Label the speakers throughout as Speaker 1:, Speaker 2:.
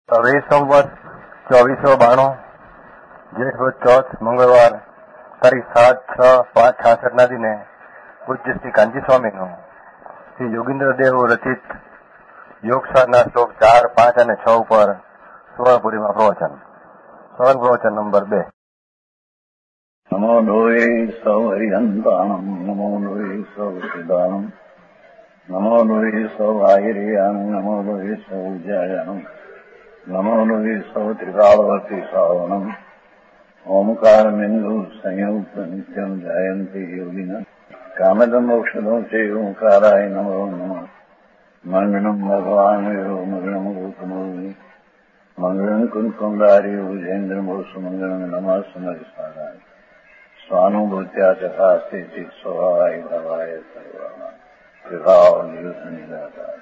Speaker 1: હવે સંવત 2492 જેઠ વદ ચોથ મંગળવાર તારીખ 7/6/5/66 દિને પૂજ્ય શ્રી કાંજી સ્વામીનું શ્રી યોગીન્દ્ર દેવ રચિત યોગસારના શ્લોક 4, 5 અને 6 ઉપર સુવર્ણપુરીમાં પ્રવચન. સ્વર્ણ પ્રવચન નંબર 2.
Speaker 2: નમો લોહે સૌ હરિહંતાણમ, નમો લોહે સૌ સિદ્ધાણમ, નમો લોહે સૌ આયર્યાણમ, નમો લોહે સૌ જયાણમ, નમો લોહે સૌ ત્રિકાળવતી શ્રાવણમ, ઓમકાર બિંદુ સંયુક્ત નિત્યમ જાયંતી યોગિના કામદમ ઔષધો છે ઓંકારાય નમો નમઃ. મંગળમ ભગવાન મંગળમ ગૌતમોની મંગળમ કુંકુંડારી વિજેન્દ્રમો સુમંગળમ નમઃ સમરિસ્વારાય સ્વાનુભૂત્યા ચકાસ્તે ચિત સ્વભાવાય ભવાય સર્વમાં વિભાવ નિયુદ્ધ નિરાકાર.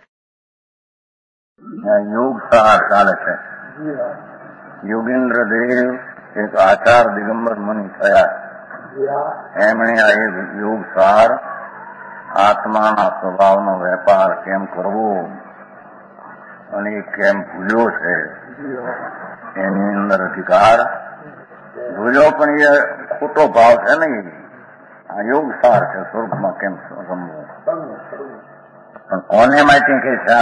Speaker 2: યોગ સાર ચાલે છે. યોગેન્દ્ર દેવ એક આચાર દિગંબર મુનિ થયા. એમણે આ એક યોગ સાર આત્માના સ્વભાવનો વેપાર કેમ કરવો અને એ કેમ ભૂલ્યો છે એની અંદર અધિકાર ભૂલ્યો, પણ એ ખોટો ભાવ છે નહીં. આ યોગ સાર છે, સ્વર્ગમાં કેમ રમવું. પણ કોને માટે કે છે?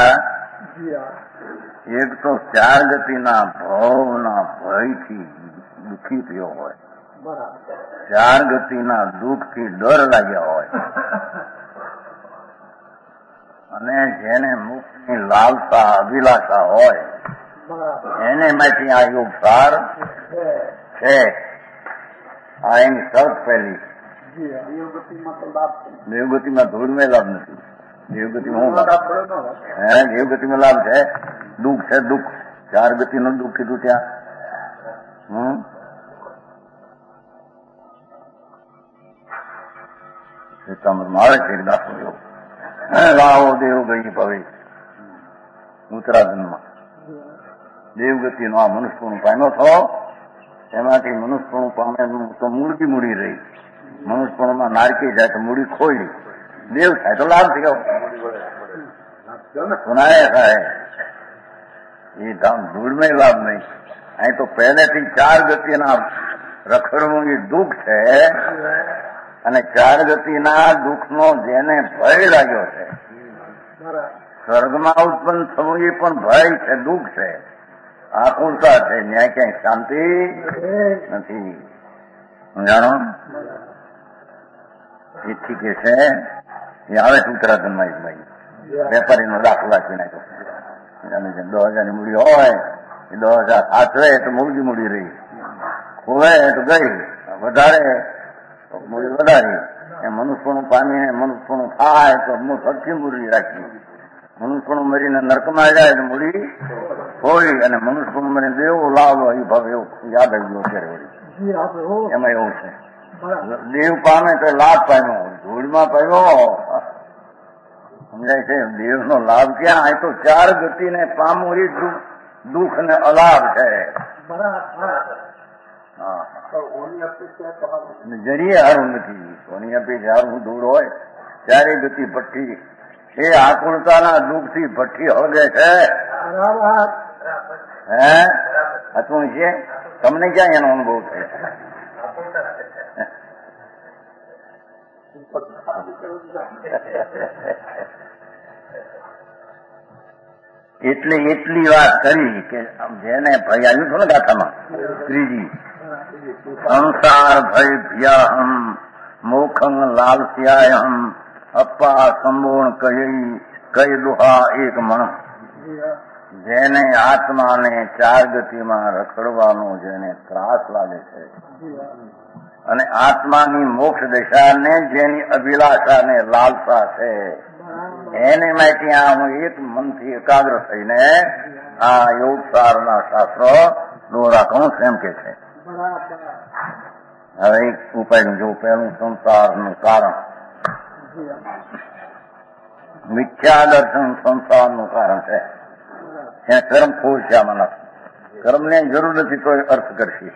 Speaker 2: એક તો 4 ગતિના ભાવના ભયથી દુઃખી થયો હોય, 4 ગતિના દુઃખથી ડર લાગ્યા હોય, અને જેને મુક્તની લાલસા અભિલાષા હોય એને માટે આ યોગ સાર છે. આ એની શરત પહેલી. દેવગતિમાં ધૂળમાં લાભ નથી. દેવગતિમાં શું લાભ? દેવગતિમાં લાભ છે, દુઃખ છે, દુઃખ. 4 ગતિનું દુઃખ કીધું ત્યાં. મારે છે દાખલો લાવો દેવ ગઈ ભવે ઉત્તરાખંડમાં દેવગતિનો આ મનુષ્યપણું પામ્યો થયો. એમાંથી મનુષ્યપણું પામે તો મૂળકી મૂડી રહી. મનુષ્યપણુમાં નારકી જાય તો મૂડી ખોઈ, દેવ થાય તો લાભ થયો. સુનાય થાય એ ધૂળમાં લાભ નહીં. અહીં તો પહેલેથી 4 ગતિના રખડવું એ દુઃખ છે, અને 4 ગતિના દુઃખનો જેને ભય લાગ્યો છે, સ્વર્ગમાં ઉત્પન્ન થવું એ પણ ભય છે, દુઃખ છે, આકુલતા છે. ન્યાય ક્યાંય શાંતિ નથી. જાણો એથી કે છે એ આવે છે ઉત્તરાખંડમાં. એક ભાઈ વેપારીનો દાખલો આપી નાખ્યો. 10,000 ની મૂડી હોય એ 10,000 સાચવે તો મૂડી મૂડી રહી, ખોવે તો ગઈ, વધારે મૂડી વધારી. એ મનુષ્યનું પામીને મનુષ્યનું થાય તો સરખી મૂડી રાખી. મનુષ્યનું મરીને નર્કમાં જાય તો મૂડી થોડી, અને મનુષ્યનું મરીને દેવો લાવો એ ભાવ એવું યાદ આવી ગયો અત્યારે વળી. એમાં એવું છે, દેવ પામે તો લાભ પામ્યો, ધૂળમાં પામ્યો. સમજાય છે? દેવનો લાભ ક્યાં? અહીં તો 4 ગતિને પામવું એ દુઃખ ને અલાભ છે. જરીએ હારું નથી. સોની અપેક્ષા હારું દૂર હોય 4 ગતિ ભઠ્ઠી એ આકુળતાના દુઃખથી ભઠ્ઠી હળગે છે. હતું છે? તમને ક્યાં એનો અનુભવ છે? એટલે એટલી વાત કરી કે જેને ભય આવ્યું હતું ને ગાથામાં ત્રીજી, સંસાર ભય ભ્યાહમ મોખંગ લાલસ્યાયહમ અપ્પા સંબોણ કઈ દુહા એક મણ. જેને આત્માને 4 ગતિમાં રખડવાનો જેને ત્રાસ લાગે છે, અને આત્માની મોક્ષ દિશાને જેની અભિલાષાને લાલસા છે, એને માટે આ હું એક મનથી એકાગ્ર થઈને આ યોગ સારના શાસ્ત્રો દોરા કહું એમ કે છે. હવે એક ઉપાય જો પહેલું સંસારનું કારણ. મિથ્યા દર્શન સંસારનું કારણ છે. ત્યાં કર્મ ખોર છે. આમાં કર્મને જરૂર નથી તો અર્થ કરશે.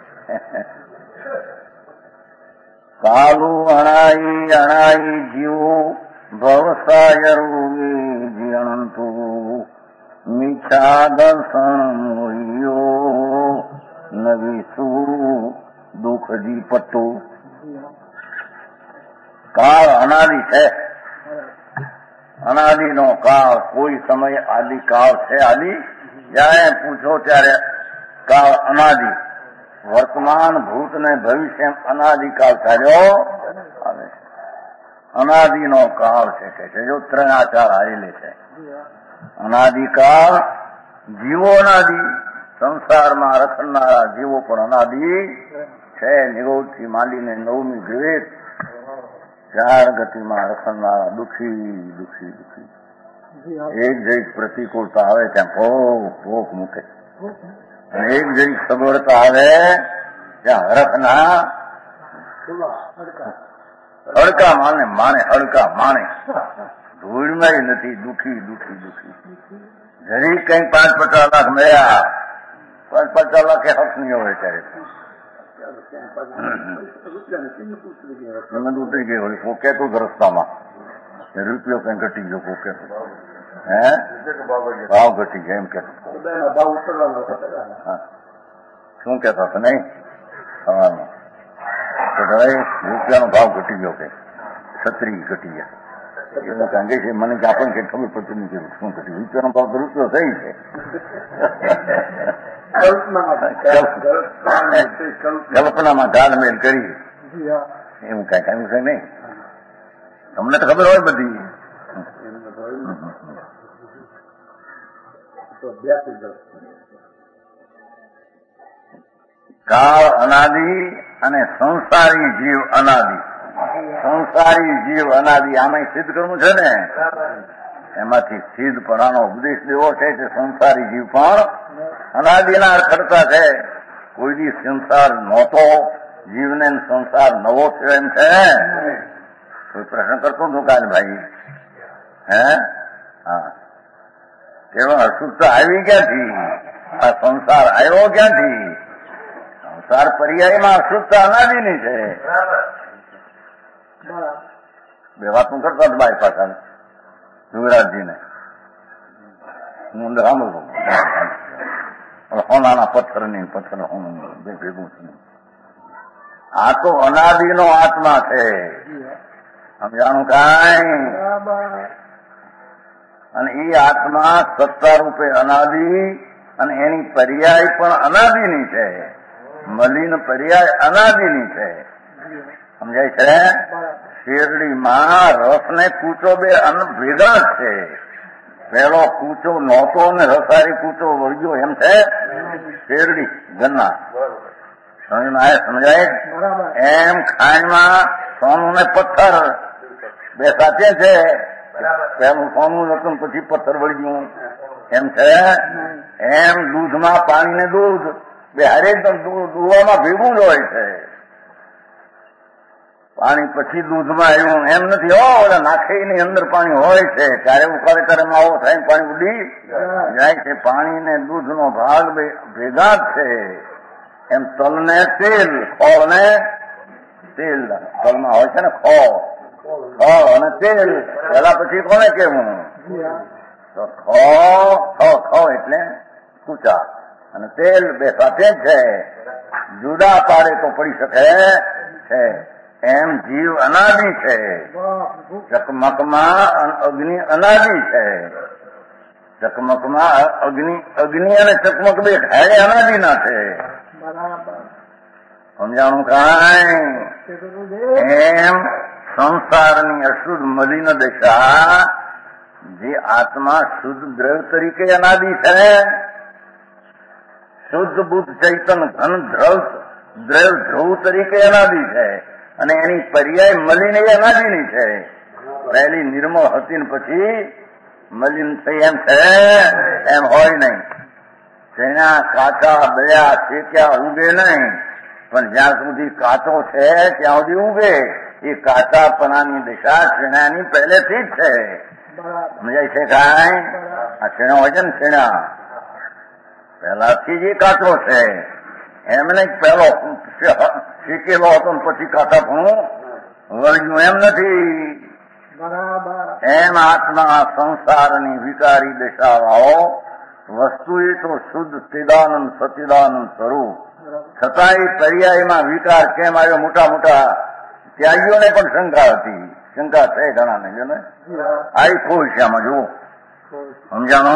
Speaker 2: કાલું અણાઈ જીવો ભવસાય રૂગી જીણંતુ મીઠ પાછા દર્શન મોહિયો નવી શું દુઃખજી પટ્ટું. કાળ અનાદિ છે, અનાદિનો કાળ, કોઈ સમય આદિ કાળ છે આદિ? જયારે પૂછો ત્યારે કાળ અનાદિ, વર્તમાન ભૂત ને ભવિષ્ય અનાદિકાળ ચાલ્યો આવે છે. અનાદિનો કાળ છે કે છે, જો ત્રણ આચાર આવેલે છે. અનાદિકાળ, જીવો અનાદિ, સંસારમાં રખડનારા જીવો પણ અનાદિ છે. નિરોધથી માંડીને નવમી ગ્રેટ 4 ગતિમાં રખડનારા દુઃખી દુઃખી દુઃખી. એક જઈક પ્રતિકૂળતા આવે ત્યાં ભોગ મૂકે, અને એક જઈક સગવડતા આવે ત્યાં હરખના હડકા માને હડકા માને. ધૂળમાં નથી, દુઃખી દુઃખી દુઃખી. જરી કઈ 5-50 લાખ મળ્યા, 5-50 લાખ હક નહીં હોય ત્યારે ઉતરી ગઈ હોય. કોઈ કહેતું જ રસ્તામાં રૂપિયો કઈ ઘટી ગયો, કોઈ કહેતું ભાવ ઘટી ગયા એમ કહેતો. શું કહેતા હતા નહીં સવારમાં તો રૂપિયાનો ભાવ ઘટી ગયો, કે 36 ઘટી ગયા. એવું કાંગે છે મને કે આપણને કઈ ખબર પડતી નથી શું ઘટી. રૂપિયાનો ભાવ તો રૂપિયો થઈ છે. કલ્પનામાં ઢાળમેલ કરી એવું કઈ કાંઈ છે નહીં. તમને તો ખબર હોય બધી. કાળ અનાદિ અને સંસારી જીવ અનાદિ. સંસારી જીવ અનાદિ આમાં સિદ્ધ કરવું છે ને, એમાંથી સિદ્ધપણાનો ઉપદેશ દેવો છે કે સંસારી જીવ પણ અનાદિના રખડતા છે. કોઈ દી સંસાર નહોતો, જીવને સંસાર નવો થયો એમ છે. કોઈ પ્રશ્ન કરતો હતો કાલ ભાઈ, હા કેવો અશુદ્ધતા આવી ક્યાંથી? આ સંસાર આવ્યો ક્યાંથી? સંસાર પર્યાયમાં અશુદ્ધતા અનાદિની છે. બે વાતનું કરતા હતા ભાઈ પાછા યુવરાજજીને, હું અંદર સાંભળું હોનાના પથ્થરની પથ્થર હોનું બે ભેગું છે. આ તો અનાદિનો આત્મા છે, સમજાણું કાંઈ? અને એ આત્મા સત્તા રૂપે અનાદિ, અને એની પર્યાય પણ અનાદિની છે. મલિન પર્યાય અનાદિની છે, સમજાય છે? શેરડીમાં રસ ને કૂચો બે ભેગા જ છે. પેલો કૂચો નહોતો ને રસારી કૂચો વળગ્યો એમ છે. શેરડી ગન્ના સમજાય? એમ ખાંડમાં સોનું ને પથ્થર બે સાથે છે. પેલું સોનું હતું પછી પથ્થર વળગ્યું એમ છે. એમ દૂધમાં પાણી ને દૂધ બે હરેક દુવામાં ભેગું જ હોય છે. પાણી પછી દૂધમાં આવ્યું એમ નથી. ઓલા નાખીની અંદર પાણી હોય છે, ત્યારે ઉકાળે ત્યારે માવો થાય પાણી ઉડી જાય છે. પાણી ને દૂધનો ભાગ ભેગા જ છે. એમ તલ ને તેલ, ખોળ ને તેલ, તલમાં હોય છે ને ખોળ અને તેલ. પેલા પછી કોને કેવું? તો ખો એટલે કૂચા અને તેલ બે સાથે જ છે. જુદા પાડે તો પડી શકે છે. એમ જીવ અનાદિ છે. ચકમકમાં અગ્નિ અનાદિ છે. ચકમકમાં અગ્નિ અને ચકમક બે ઘાડે અનાદિના છે. સમજાણું કાંઈ? એમ સંસારની અશુદ્ધ મલિન દશા, જે આત્મા શુદ્ધ દ્રવ તરીકે અનાદિ છે, શુદ્ધ બુદ્ધ ચૈતન ઘન દ્રવ ધ્રુવ તરીકે અનાદિ છે. અને એની પર્યાય મલિન એ અનાદિની છે. પહેલી નિર્મળ હતી ને પછી મલિન થઈ એમ છે, એમ હોય નહીં. જેના કાચા બળ્યા શેક્યા ઉગે નહીં, પણ જ્યાં સુધી કાચો છે ત્યાં સુધી ઉગે. એ કાચાપણાની દિશા શેણાની પહેલેથી જ છે. સમજાય છે કાંઈ? આ શેણા હોય છે ને, શેણા પહેલાથી જ એ કાચો છે. એમને પહેલો શીખેલો હતો ને પછી કાચાપણું વળગ્યું એમ નથી. એમ આત્મા સંસારની વિકારી દશાવાળો વસ્તુ એ તો શુદ્ધ ચિદાનંદ સચિદાનંદ સ્વરૂપ, છતાંય પર્યાયમાં વિકાર કેમ આવ્યો? મોટા મોટા ત્યાગીઓને પણ શંકા હતી, શંકા છે ઘણાને, જો ને આવી કોઈ છે આમાં, જુઓ સમજાણો?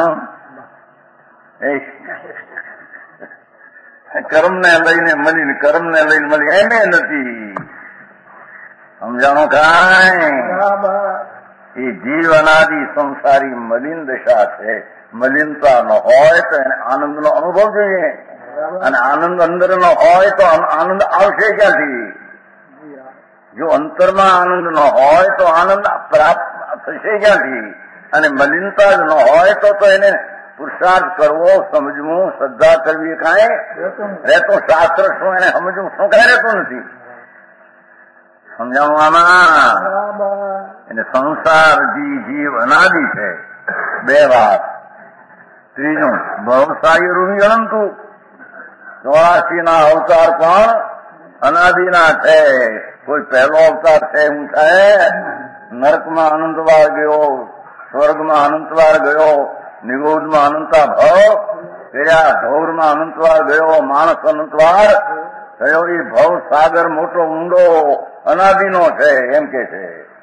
Speaker 2: કર્મને લઈને મળી, કર્મને લઈને મળી એને નથી સમજાણો કાંઈ? એ જીવ અનાદિ સંસારી મલિન દશા છે. મલિનતા ન હોય તો એને આનંદનો અનુભવ જોઈએ, અને આનંદ અંદર ન હોય તો આનંદ આવશે ક્યાંથી? જો અંતરમાં આનંદ ન હોય તો આનંદ પ્રાપ્ત થશે ક્યાંથી? અને મલિનતા જ ન હોય તો એને પુરુષાર્થ કરવો, સમજવું, શ્રદ્ધા કરવી કાંઈ રહેતો? શાસ્ત્ર શું એને સમજવું શું કાંઈ રહેતું નથી. સમજાવું આમાં? એને સંસાર જીવ અનાદિ છે, બે વાત. ત્રીજું, ભવસાયી રૂહી અનંતું, 84 અવતાર પણ અનાદિના છે. કોઈ પહેલો અવતાર છે હું છે? નરકમાં અનંતવાર ગયો, સ્વર્ગમાં અનંતવાર ગયો, નિગોદમાં અનંતા ભાવ કર્યા, ધૌરમાં અનંતવાર ગયો, માણસ અનંતવાર થયો. એ ભવ સાગર મોટો ઊંડો અનાદિનો છે એમ કે છે.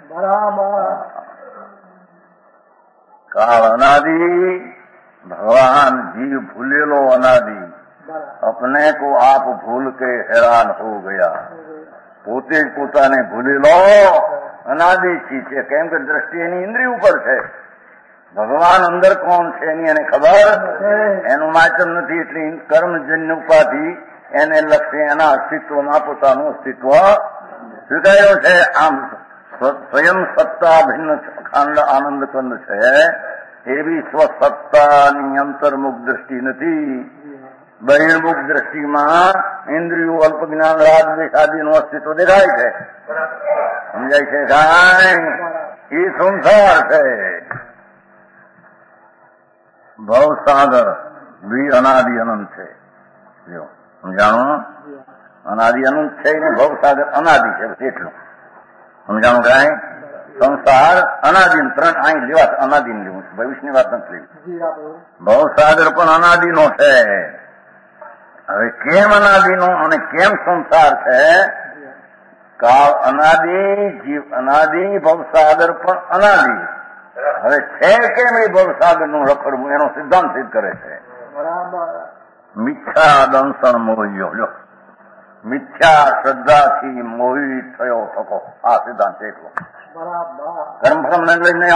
Speaker 2: કાળ અનાદિ, ભગવાન જીવ ભૂલેલો અનાદિ, अपने को आप भूल के हैरान हो गया. પોતે જ પોતાને ભૂલેલો અનાદિ ચીજ છે. કેમ કે દ્રષ્ટિ એની ઇન્દ્રિય ઉપર છે. ભગવાન અંદર કોણ છે એની એને ખબર, એનું માચમ નથી. એટલે કર્મજન્ય ઉપાધિ એને લક્ષ્ય એના અસ્તિત્વમાં પોતાનું અસ્તિત્વ સ્વીકાર્યો છે. આમ સ્વયં સત્તા ભિન્ન ખંડ આનંદ કંદ છે, એવી સ્વસત્તાની અંતર્મુખ દ્રષ્ટિ નથી. બહિર્મુખ દ્રષ્ટિમાં ઇન્દ્રિયો, અલ્પ જ્ઞાન, રાગ દ્વેષ આદિનું અસ્તિત્વ દેખાય છે. સમજાય છે કાંઈ? એ સંસાર છે. ભવસાગર બી અનાદિ અનંત છે. જો સમજાણું? અનાદિ અનંત છે ને ભવસાગર અનાદિ છે, એટલું સમજાણું કાંઈ? સંસાર અનાદિ, ત્રણ અહીં લેવા, અનાદિ લેવું, ભવિષ્યની વાત નથી લેવી. ભવસાગર પણ અનાદિનો છે. હવે કેમ અનાદિનો અને કેમ સંસાર છે? કાળ અનાદિ, જીવ અનાદિ, ભવસાગર પણ અનાદિ. હવે છે કેમ એ ભવસાગરનું રખડવું? એનો સિદ્ધાંત સિદ્ધ કરે છે. મિથ્યા દંશન મોહ્યો, લો મિથ્યા શ્રદ્ધાથી મોહિત થયો થકો. આ સિદ્ધાંત એકલો કર્મફળને લઈને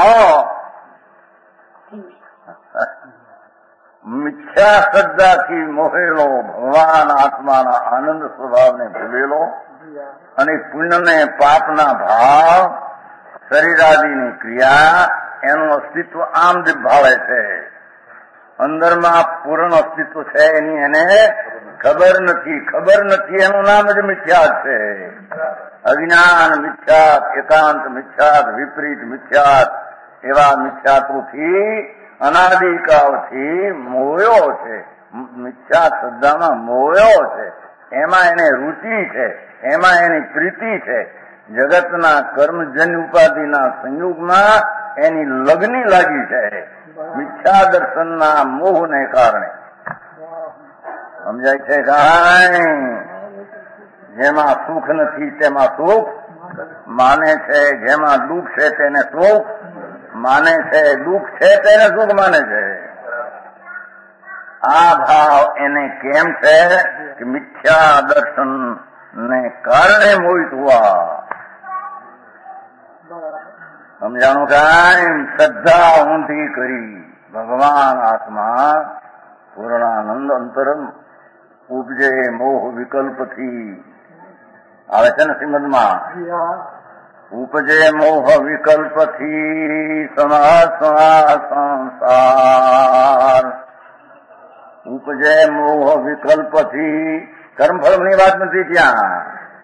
Speaker 2: મિથ્યા શ્રદ્ધાથી મોહેલો, ભગવાન આત્માના આનંદ સ્વભાવને ભૂલેલો, અને પુણ્યને પાપના ભાવ, શરીરાદિની ક્રિયા, એનું અસ્તિત્વ આમ જ ભાવે છે. અંદરમાં પૂર્ણ અસ્તિત્વ છે એની એને ખબર નથી. ખબર નથી એનું નામ જ મિથ્યા છે. અજ્ઞાન મિથ્યાત, એકાંત મિથ્યાત, વિપરીત મિથ્યાત, એવા મિથ્યાત્વથી અનાદિકાળથી મોયો છે. મિથ્યા શ્રદ્ધામાં મોયો છે. એમાં એને રુચિ છે, એમાં એની પ્રીતિ છે. જગતના કર્મજન્ય ઉપાધિના સંયોગમાં એની લગ્ની લાગી છે, મિથ્યા દર્શનના મોહને કારણે. સમજાય છે કાંઈ? જેમાં સુખ નથી તેમાં સુખ માને છે, જેમાં દુઃખ છે તેને સુખ માને છે, દુઃખ છે તેને સુખ માને છે. આ ભાવ એને કેમ છે કે મિથ્યા દર્શન ને કારણે મોહિત હુઆ. સમજાણું કાંઈ? શ્રદ્ધા ઊંધી કરી ભગવાન આત્મા પૂર્ણાનંદ અંતરમ ઉપજે મોહ વિકલ્પથી. આવે છે ને શ્રીમદમાં, ઉપજે મોહ વિકલ્પથી સંસાર. ઉપજે મોહ વિકલ્પથી. કર્મફળની વાત નથી ત્યાં.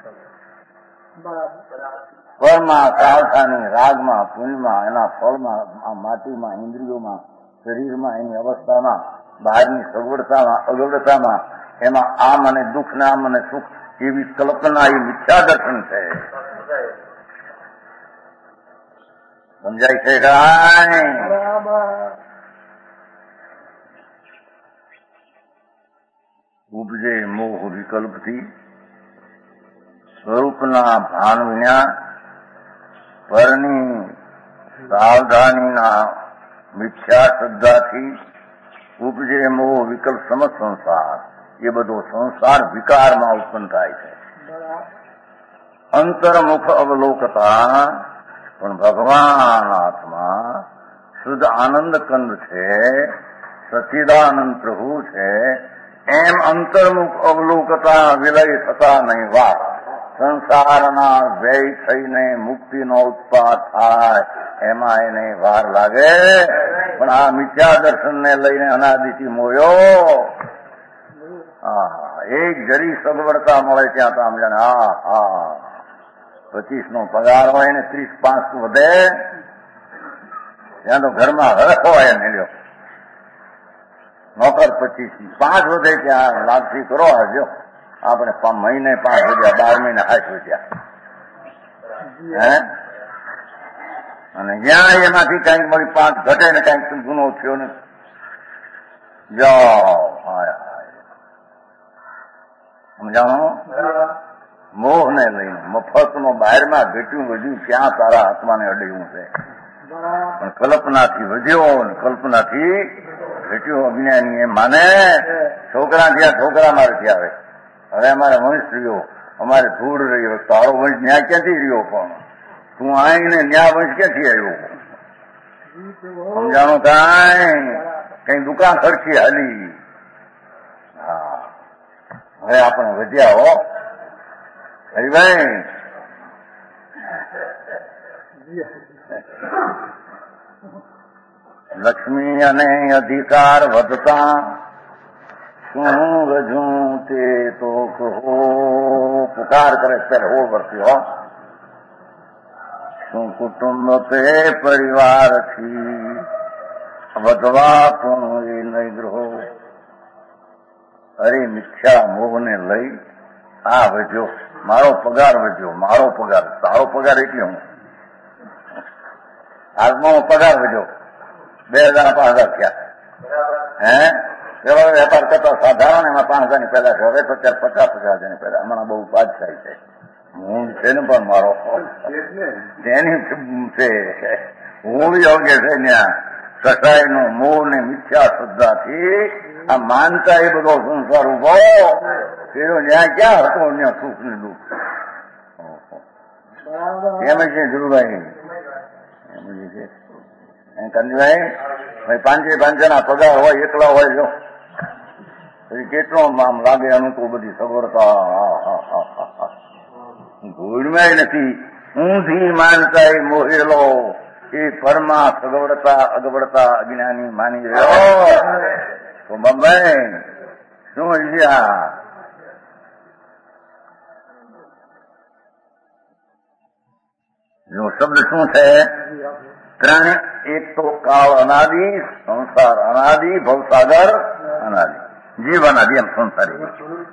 Speaker 2: ફળમાં, સાવધાની, રાગમાં, પુણ્યમાં, એના ફળમાં, આ માટીમાં, ઇન્દ્રિયોમાં, શરીરમાં, એની અવસ્થામાં, બહારની સગવડતામાં, અગવડતામાં, એમાં આમ અને દુઃખ ને આમ અને સુખ, એવી કલ્પના, એ મિથ્યા દર્શન છે. સમજાય છે કાંઈ? વિકલ્પથી સ્વરૂપના ભાન વિના પરની સાવધાનીના મિથ્યા શ્રદ્ધાથી ઉપજે મોહ વિકલ્પ સમજ સંસાર, એ બધો સંસાર વિકારમાં ઉત્પન્ન થાય છે. અંતર્મુખ અવલોકતા પણ ભગવાન આત્મા શુદ્ધ આનંદ કંદ છે, સચ્ચિદાનંદ પ્રભુ છે. એમ અંતર્મુખ અવલોકતા વિલય થતા નહીં વાત. સંસારના વ્યય થઈને મુક્તિનો ઉત્પાદ થાય એમાં એને વાર લાગે. પણ આ મિથ્યા દર્શનને લઈને અનાદિથી મોયો. એક જરી સગવડતા મળે ત્યાં તો આમ જાણે 25નો પગાર હોય ને 30-5 વધે ત્યાં તો ઘરમાં હરખ હોય ને લ્યો. નોકર 25 વધે ત્યાં લાગથી કરો આવજો. આપણે મહિને 5 વધ્યા, 12 મહિને 8 વધ્યા. અને જ્યાં એમાંથી કઈક મળી 5 ઘટે ને કઈક ગુનો થયો ને જાઓ. સમજાણો? મોહને લઈને મફતનો બહારમાં ઘટ્યું વધ્યું ક્યાં તારા આત્માને અડ્યું છે. પણ કલ્પનાથી વધ્યો ને કલ્પનાથી ઘટ્યો. અજ્ઞાની એ માને છોકરા થયા, છોકરા મારે ત્યાં આવે. હવે અમારે વંશ રહ્યો, અમારે ધૂળ રહ્યો. તારો વંશ ન્યા ક્યાંથી રહ્યો? પણ તું આવીને ન્યા વંશ ક્યાંથી આવ્યો? સમજાણો? કઈ દુકાન ખર્ચી હાલી. હા, હવે આપણે વધ્યા હો હરિભાઈ. લક્ષ્મી અને અધિકાર વધતા શું રજું તે તો કહો. પુકાર કરે ત્યારે હો વર્તી હો. શું કુટુંબ તે પરિવારથી વધવા પણ એ નહીં ગ્રહો. અરે મિથ્યા મોહને લઈ આ વધ્યો, મારો પગાર વધ્યો, મારો પગાર. તારો પગાર એટલે હું હાલમાં પગાર વધ્યો 2000-5000 થયા. પેલો વેપાર કરતો સાધારણ એમાં 5000 ની પેદા છે. હવે તો ત્યારે 50,000 ની પેદા. હમણાં બહુ બાદશાહી છે. હું છે ને પણ મારો તેની છે હું યોગ્ય છે ત્યાં કસાયનો મોહ ને મિથ્યા શ્રદ્ધાથી આ માનતા એ બધો સંસાર ઉભો પેલો ન્યા ક્યાં હતો? ત્યાં સુખ ને દુઃખ એમ છે ધ્રુવભાઈ. એમ છે કંદભાઈ. ભાઈ 500 પગાર હોય, એકલા હોય જો પછી કેટલો આમ લાગે અનુકૂળ બધી સગવડતા. ભૂલમાં નથી. ઊંધી માનતા એ મોહેલો એ પરમાં સગવડતા અગવડતા અજ્ઞાની માની રહ્યો. તો બાબાઈ શું હજ્યા નો શબ્દ શું છે? ત્રણ. એક તો કાળ અનાદિ, સંસાર અનાદિ, ભવસાગર અનાદિ, જીવ અનાદિ. એમ સંસારી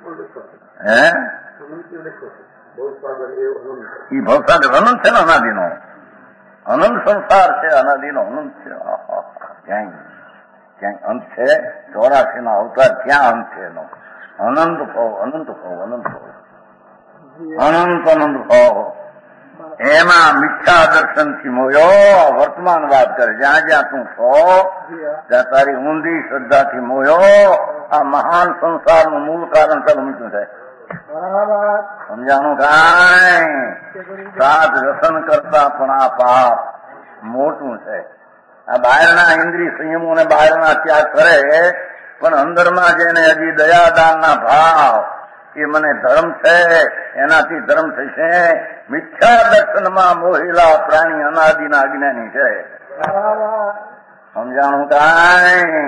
Speaker 2: એ ભવસાગર અનંત છે ને અનાદિનો. અનંત સંસાર છે, અનાદિનો અનંત છે. ક્યાંય અંત છે? 84 ના અવતાર ક્યાં અંત છે એનો? અનંત ભાવ, અનંત ભાવ, અનંત ભાવ, અનંત અનંત ભાવ. એમાં મિથ્યા દર્શનથી મોયો વર્તમાન વાત કરે. જ્યાં જ્યાં તું છો ત્યાં તારી ઊંધી શ્રદ્ધાથી મોયો આ મહાન સંસારનું મૂળ કારણ ચાલુ મૂક્યું છે. સમજાણું? કાંઈ સાત રસન કરતા પણ આ પાપ મોટું છે. આ બહારના ઇન્દ્રિય સંયમોને બહારના ત્યાગ કરે પણ અંદરમાં જેને હજી દયાદાનના ભાવ એ મને ધર્મ છે એનાથી ધર્મ થશે. મિથ્યા દર્શનમાં મોહેલા પ્રાણી અનાદિના અજ્ઞાની છે. સમજાણું? કાંઈ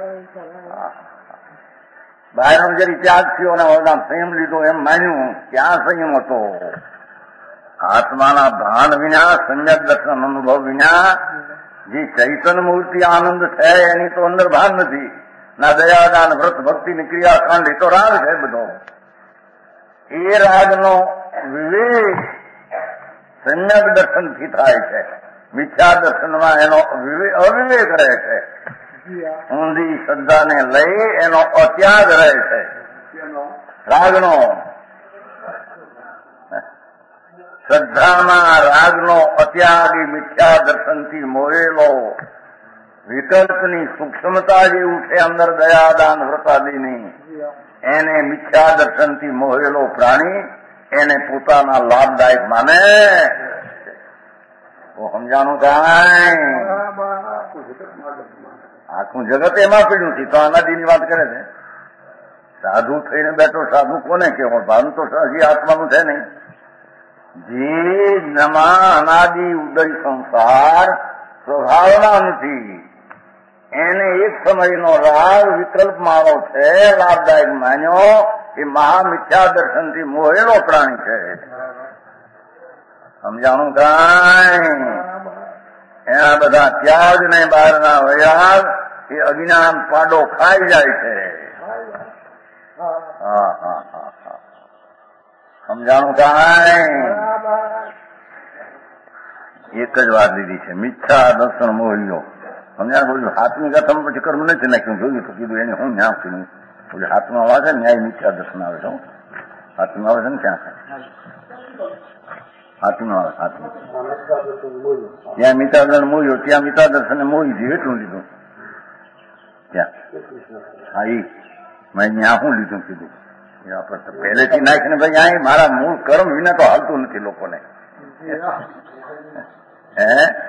Speaker 2: બહારનો જરી ત્યાગ થયો ને સંયમ લીધો એમ માન્યું. ક્યાં સંયમ હતો? આત્માના ભાન વિના, સમ્યક દર્શન અનુભવ વિના જે ચૈતન્ય મૂર્તિ આનંદ છે એની તો અંદર ભાન નથી. ના દયાદાન, વ્રત, ભક્તિની ક્રિયાકાંડ એ તો રાગ છે બધો. એ રાગનો વિવેક સમ્યક દર્શનથી થાય છે. મિથ્યા દર્શનમાં એનો અવિવેક રહે છે. ઊંધી શ્રદ્ધાને લઈ એનો અત્યાગ રહે છે. રાગનો શ્રદ્ધામાં રાગનો અત્યાગી મિથ્યા દર્શનથી મોરેલો વિકલ્પની સૂક્ષ્મતા જે ઉઠે અંદર દયાદાન વ્રતાદીની એને મિથ્યા દર્શનથી મોહેલો પ્રાણી એને પોતાના લાભદાયક માને. સમજાણું કાંઈ આખું જગત એમાં પીડ્યું છે. તો અનાદિની વાત કરે છે. સાધુ થઈને બેઠો સાધુ કોને કહેવો? ભાન તો હજી આત્માનું છે નહીં. જે નમા અનાદિ ઉદય સંસાર સ્વભાવના નથી એને એક સમયનો રાગ વિકલ્પ મારો છે લાભદાયક માન્યો એ મહામિથ્યા દર્શનથી મોહેલો પ્રાણી છે. સમજાણું કાંઈ? એના બધા ત્યાગ ને બહારના વયાગ એ અજ્ઞાન પાડો ખાઈ જાય છે. હા હા હા હા સમજાણું કાંઈ? એક જ વાત લીધી છે મિથ્યા દર્શન મોહ્યો. સમજાણ બોલ્યું હાથની કથામાં પછી કર્મ નથી નાખ્યું. જોયું તો કીધું એને હું ન્યા કીધું બોલે હાથમાં આવે છે ન્યાય મિથ્યા દર્શન આવે છે. હાથમાં આવે છે ને ક્યાં હાથમાં આવે હાથમાં ત્યાં મિથ્યા દર્શન મોહ્યો ત્યાં મિથ્યા દર્શન મોહી દીધું એટલું લીધું ત્યાં. હા એ મેં ત્યાં શું લીધું કીધું પહેલેથી નાખીને ભાઈ અહીં મારા મૂળ કર્મ વિના તો હાલતું નથી લોકોને. હે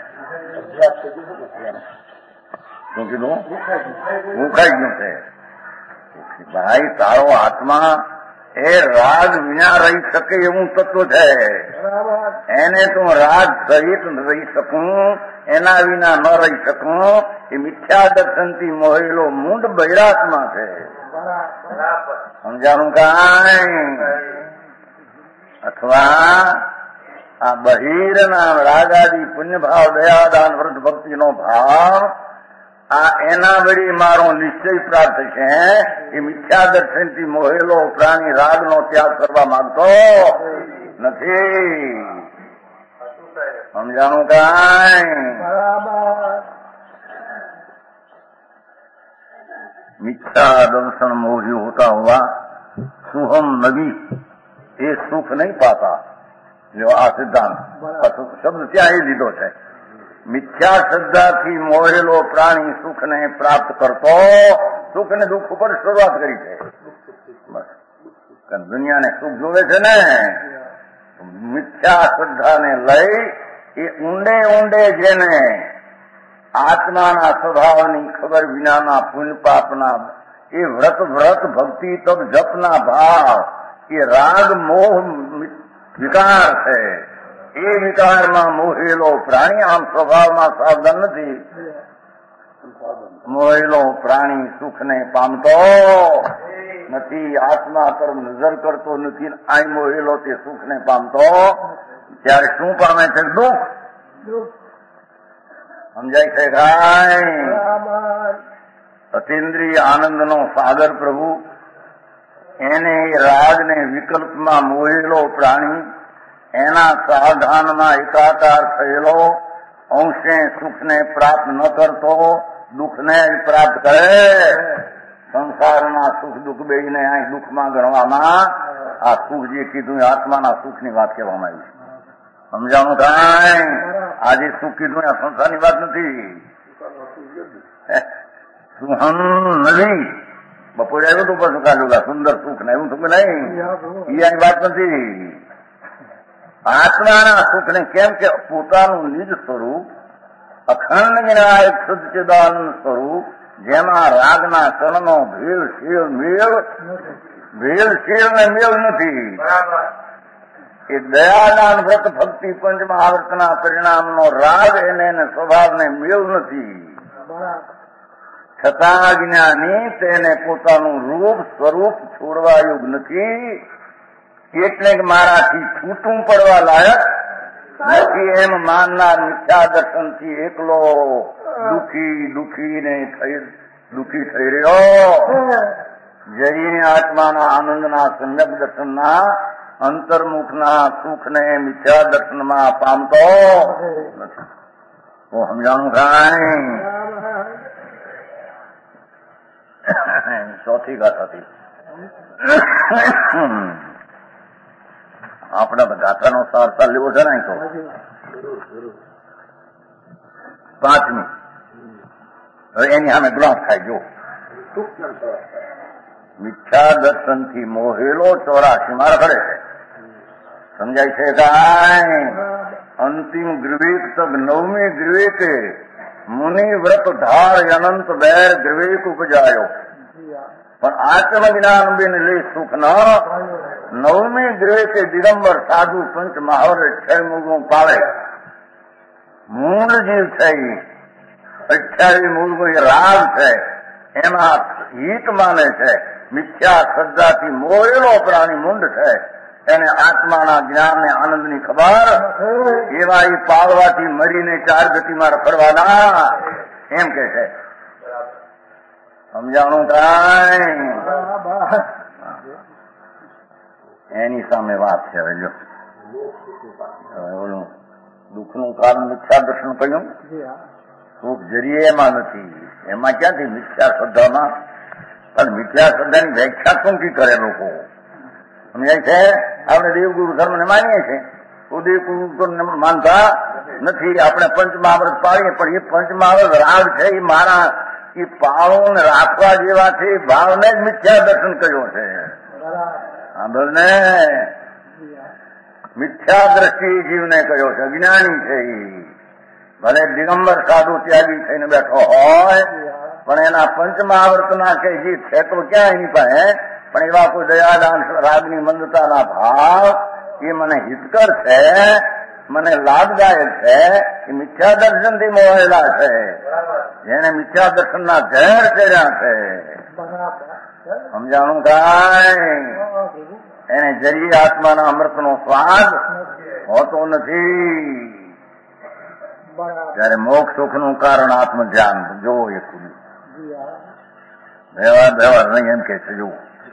Speaker 2: શું કીધું? હું ખાઈ ગયું છે ભાઈ. તારો આત્મા એ રાગ વિના રહી શકે એવું તત્વ છે. એને તો રાગ સહિત રહી શકું એના વિના ન રહી શકું એ મિથ્યા દર્શનથી મોહેલો મૂંડ બૈરાત્મા છે. સમજાણું કાંઈ? અથવા આ બહિરના રાગાદી પુણ્યભાવ દયાદાન વ્રત ભક્તિનો ભાવ આ એના વળી મારો નિશ્ચય પ્રાપ્ત છે. એ મિથ્યા દર્શનથી મોહેલો પ્રાણી રાગનો ત્યાગ કરવા માંગતો નથી. સમજાણું કાંઈ? मिथ्या दर्शन मोही होता हुआ सुहम नबी ये सुख नहीं पाता. जो आ सिद्धांत शब्द ત્યાં એ લીધો છે. મિથ્યા શ્રદ્ધાથી મોહેલો પ્રાણી સુખને પ્રાપ્ત કરતો સુખ ને દુઃખ ઉપર શરૂઆત કરી છે. બસ દુનિયાને સુખ જોવે છે ને મિથ્યા શ્રદ્ધાને લઈ એ ઊંડે ઊંડે જેને આત્માના સ્વભાવની ખબર વિનાના પુણ્ય પાપના એ વ્રત ભક્તિ તપ જપના ભાવ એ રાગ મોહ વિકાર છે. એ વિકારમાં મોહેલો પ્રાણી આમ સ્વભાવમાં સાવધાન નથી. મોહેલો પ્રાણી સુખને પામતો નથી. આત્મા તરફ નજર કરતો નથી. આ મોહેલો તે સુખને પામતો ત્યારે શું પામે છે? દુઃખ. સમજાય છે કાંઈ? અતિન્દ્રિય આનંદનો સાગર પ્રભુ એને રાગને વિકલ્પમાં મોહેલો પ્રાણી એના સાવધાનમાં એકાકાર થયેલો અંશે સુખને પ્રાપ્ત ન કરતો દુઃખને પ્રાપ્ત કરે. સંસારના સુખ દુઃખ બેને અહીં દુઃખમાં ગણવામાં આ સુખ જે કીધું આત્માના સુખની વાત કહેવામાં આવી છે. સમજાણું કાંઈ? આજે સુખ કીધું આ સંસારની વાત નથી. સુહમ નથી. બપોરે આવ્યું હતું પાછું કાલુલા સુંદર સુખ ને એવું સુખ નહીં. એ વાત નથી. આત્માના સુખને કેમ કે પોતાનું નિજ સ્વરૂપ અખંડ વિનાયક સચ્ચિદાનંદ સ્વરૂપ જેમાં રાગના કણનો ભેળસેળ ને મેળ નથી. એ દયાદાન વ્રત ભક્તિ પંચ મહાવ્રતના પરિણામનો રાગ એને સ્વભાવને મેળ નથી. છતાં જ્ઞાની તેને પોતાનું રૂપ સ્વરૂપ છોડવા યોગ નથી. એટલે મારાથી છૂટું પડવા લાયક નથી એમ માનનાર મિથ્યા દર્શનથી એકલો દુઃખી થઈ રહ્યો. જઈને આત્માના આનંદના સમ્યક દર્શનના અંતર્મુખના સુખને મિથ્યા દર્શનમાં પામતો નથી. તો સમજાણું કાંઈ? ચોથી ગાથાથી આપણે ગાથાનો સાર લેવો છે ને તો 5મી હવે એની સામે ગ્લાસ થાય જો મિથ્યા દર્શનથી મોહેલો 84માં રખડે છે. સમજાય છે કાંઈ? અંતિમ ગ્રીવેક તક 9મી ગ્રીવેકે મુનિ વ્રત ધાર અનંત બેર ગ્રીવેક ઉપજાયો. પણ આત્મ જ્ઞાન બિન લે સુખ ન 9મી ગ્રીવેકે દિગંબર સાધુ પંચ મહાવર 6 મૂળનું પાવે. મૂળ જીવ છે 28 મૂળનું એ રાગ છે, એમાં હિત માને છે. મિથ્યા શ્રદ્ધાથી મોયેલો પ્રાણી મૂંડ છે, એને આત્માના જ્ઞાન ને આનંદની ખબર. એવા એ પાળવાથી મરીને 4 ગતિમાં રખડવાના એમ કે છે. સમજાણું કાંઈ? એની સામે વાત છે. હવે જો ઓલું દુઃખનું કારણ મિથ્યા દર્શન કહ્યું, સુખ જરીએ એમાં નથી. એમાં ક્યાંથી મિથ્યા શ્રદ્ધામાં? પણ મિથ્યા શ્રદ્ધાની વ્યાખ્યા શું કરે લોકો? સમજાય છે? આપણે દેવગુરુ ધર્મને માનીએ છીએ, ઉદયગુરુ માનતા નથી. આપણે પંચમહાવ્રત પાડીએ, પણ એ પંચમહાવ્રત રાગ છે, એ મારા એ પાળો ને રાખવા જેવા છે. એ ભાવને જ મિથ્યા દર્શન કર્યો છે. સાંભળને, મિથ્યા દ્રષ્ટિ જીવને કહ્યો છે. અજ્ઞાની છે એ. ભલે દિગંબર સાધુ ત્યાગી થઈને બેઠો હોય, પણ એના પંચમહાવ્રતના કે જે છે તો ક્યાં એની પાસે, પણ એવા કોઈ દયાદાન રાગની મંદતાના ભાવ એ મને હિતકર છે, મને લાભદાયક છે. એ મિથ્યા દર્શનથી મોહેલા છે. જેને મિથ્યા દર્શનના ઝેર કર્યા છે. સમજાણું કાંઈ? એને જરીએ આત્માના અમૃતનો સ્વાદ હોતો નથી. ત્યારે મોક્ષ સુખનું કારણ આત્મધ્યાન જોવો. એ ખુલ્લું વ્યવહાર નહીં એમ કે છે. જુઓ,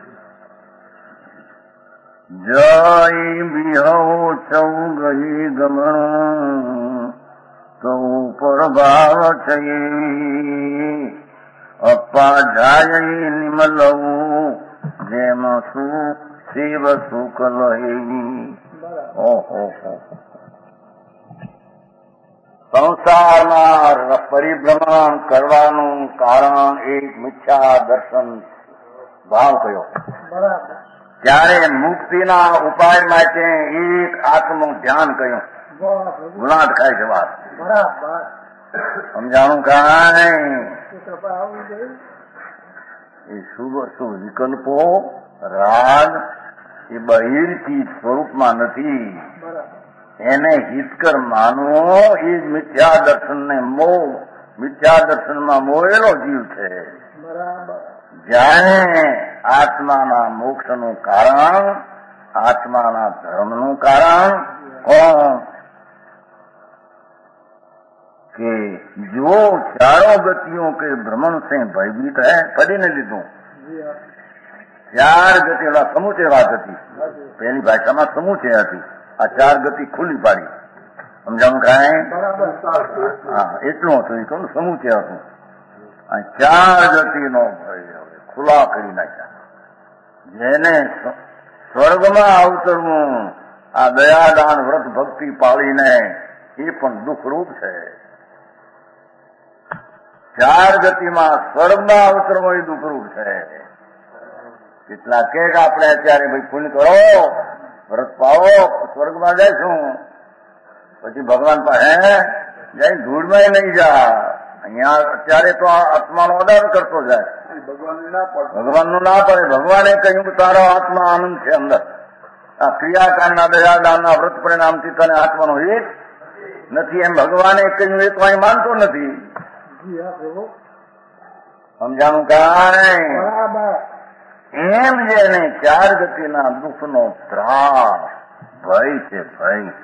Speaker 2: જય બિહો ચૌ ગઈ ગમણ સૌ પ્રભાવ છે. અપ્પા જાય નિમલવું જેમ સુખ શિવ સુખ લઈ. ઓહો, સંસારમાં પરિભ્રમણ કરવાનું કારણ એક મિથ્યા દર્શન ભાવ કયો. ત્યારે મુક્તિના ઉપાય માટે એક આત્મનું ધ્યાન કહ્યું. ગુલાટ ખાય છે વાત. સમજાણું કાંઈ? એ શુભ વિકલ્પો રાગ એ બહિર્થી સ્વરૂપમાં નથી. એને હિતકર માનવો એ જ મિથ્યા દર્શનને મિથ્યા દર્શનમાં મોયેલો જીવ છે. જ્યારે આત્માના મોક્ષનું કારણ, આત્માના ધર્મનું કારણ કોણ? કે જો ચારો ગતિઓ કે ભ્રમણ સે ભયભીત હૈ. પડીને લીધું 4 ગતિ. સમૂચય વાત હતી, પહેલી ભાષામાં સમૂચય હતી. આ 4 ગતિ ખુલ્લી પાડી. સમજાવું કાંઈ? હા, એટલું હતું. એ કહું સમૂચય હતું. આ 4 ગતિનો ખુલ્લા કરી નાખ્યા. જેને સ્વર્ગમાં અવતરવું આ દયાદાન વ્રત ભક્તિ પાળીને એ પણ દુઃખરૂપ છે. 4 ગતિમાં સ્વર્ગમાં અવતરવું એ દુઃખરૂપ છે. કેટલા કે આપણે અત્યારે ભાઈ પુણ્ય કરો, વ્રત પાવો, સ્વર્ગમાં જઈશું. પછી ભગવાન પાસે જઈ ધૂળમાં નહીં જા. અહીંયા અત્યારે તો આત્માનો અદાન કરતો જાય. ભગવાનનું ના પડે. ભગવાને કહ્યું કે તારો આત્મા આનંદ છે અંદર. આ ક્રિયાકાંડના દયાદાનના વ્રત પરિણામથી તને આત્માનો હિત નથી એમ ભગવાને કહ્યું. એ તો અહીં માનતો નથી. સમજાણું કાંઈ? એમ જેને 4 ગતિના દુઃખનો ત્રાસ ભય છે. ભય.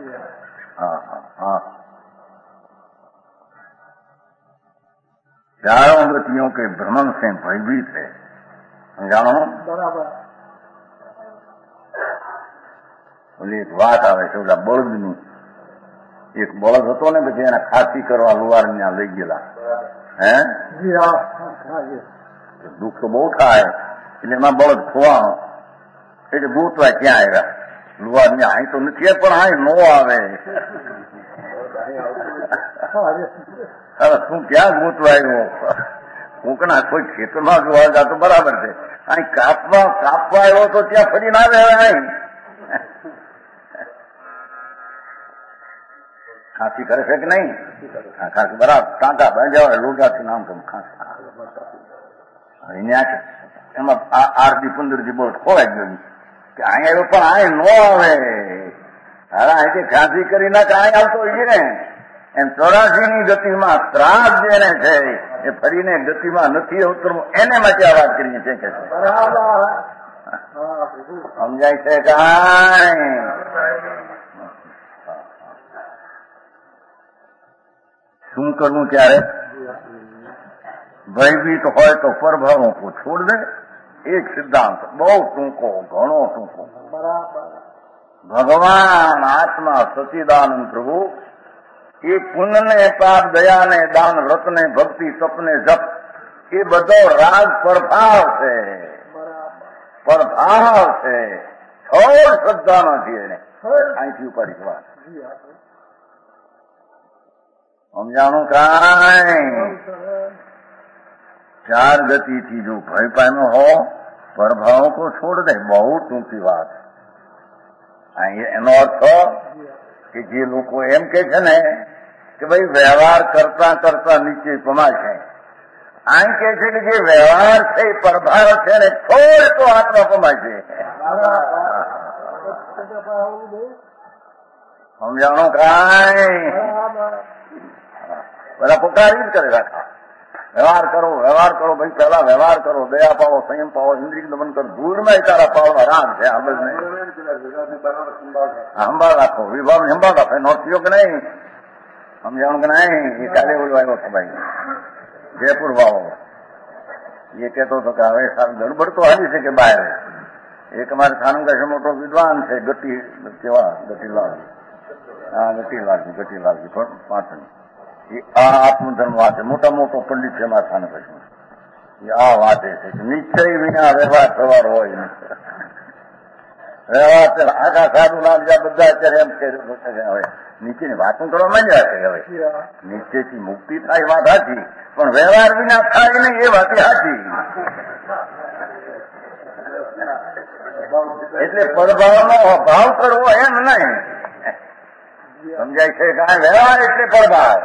Speaker 2: હા. चारों गतियों के भ्रमण से भयभीत है. जानो बराबर. ઓલી એક વાત આવે છે ઓલા બળદની. એક બળદ હતો ને, પછી એને ખાસી કરવા લુવાર ત્યાં લઈ ગયેલા. હે દુઃખ તો બહુ થાય. એટલે એમાં બળદ ખોવાનો એટલે ગોતવા ક્યાં આવ્યા લુવાર ને અહીં તો નથી પણ અહીં નો આવે હવે શું ક્યાં ગોતવા આવ્યો કોકના કોઈ ખેતરમાં જોવા જા તો બરાબર છે અહીં કાપવા આવ્યો તો ત્યાં ફરીને આવે હવે અહીં ખાંસી કરે છે કે નહીં ખાંસી બરાબર ટાંકા બાંધ્યા હોય લોઢાથી નામ કમ ખાંસી એમાં 8-15 દી બળદ ખોવાઈ ગયો કે અહીં આવ્યો પણ અહીં નો આવે હવે અહીંથી ખાંસી કરી નાખે અહીં આવતો હોય ને એમ 84 ની ગતિમાં ત્રાસ જેને છે એ ફરીને ગતિમાં નથી ઉતરવું એને માટે આ વાત કરીએ છીએ કે સમજાય છે કાંઈ શું કરવું ત્યારે ભયભીત હોય તો પરભાવો કો છોડ દે એક સિદ્ધાંત બહુ ટૂંકો ઘણો ટૂંકો ભગવાન આત્મા સચિદાનંદ પ્રભુ એ પુણ્યને પાપ દયાને દાન રતને ભક્તિ તપને જપ એ બધો રાગ પ્રભાવ છે છોડ શ્રદ્ધા નથી એને અહીંથી ઉપાડી વાત સમજાણું કાંઈ 4 ગતિથી જો ભય પામ્યો હો પ્રભાવ કો છોડ દે બહુ ટૂંકી વાત એનો અર્થ કે જે લોકો એમ કે છે ને કે ભાઈ વ્યવહાર કરતા કરતા નીચે પમાશે અહીં કે છે કે જે વ્યવહાર છે એ પ્રભાવ છે ને છોડ તો આત્મા પમાશે સમજાણો કાંઈ બધા પુકારી જ કરે રાખા વ્યવહાર કરો ભાઈ પહેલા વ્યવહાર કરો દયા પાવો સંયમ પાવો ઇન્દ્રિય દમન કરો ધૂળમાં તારા પાવનો રાગ છે સંભાળ રાખો વિભાગ સંભાળ રાખો એનો થયો કે નહીં સમજાણું કે નહીં એ કાલે ઓળો આવ્યો હતો ભાઈ જયપુર વાળો એ કહેતો હતો કે હવે ગડબડ તો હાલી છે કે બહાર એક અમારે ખાનમ કશે મોટો વિદ્વાન છે ગતિલાલજી પણ પાટણ એ આ આત્મધર્મ વાંચે મોટો પંડિત છે અમારા ખાનમ કશે એ આ વાંચે છે કે નિશ્ચય વિના વ્યવહાર સવાર હોય નહીં વ્યવહાર આખા સાધુ નામ જ્યાં બધા અત્યારે એમ હવે નીચેની વાતો કરવા માંડ્યા છે હવે નીચેથી મુક્તિ થાય વાત સાચી પણ વ્યવહાર વિના થાય નહીં એ વાત સાચી એટલે પરભાવનો ભાવ કરવો એમ નહીં સમજાય છે કે વ્યવહાર એટલે પરભાવ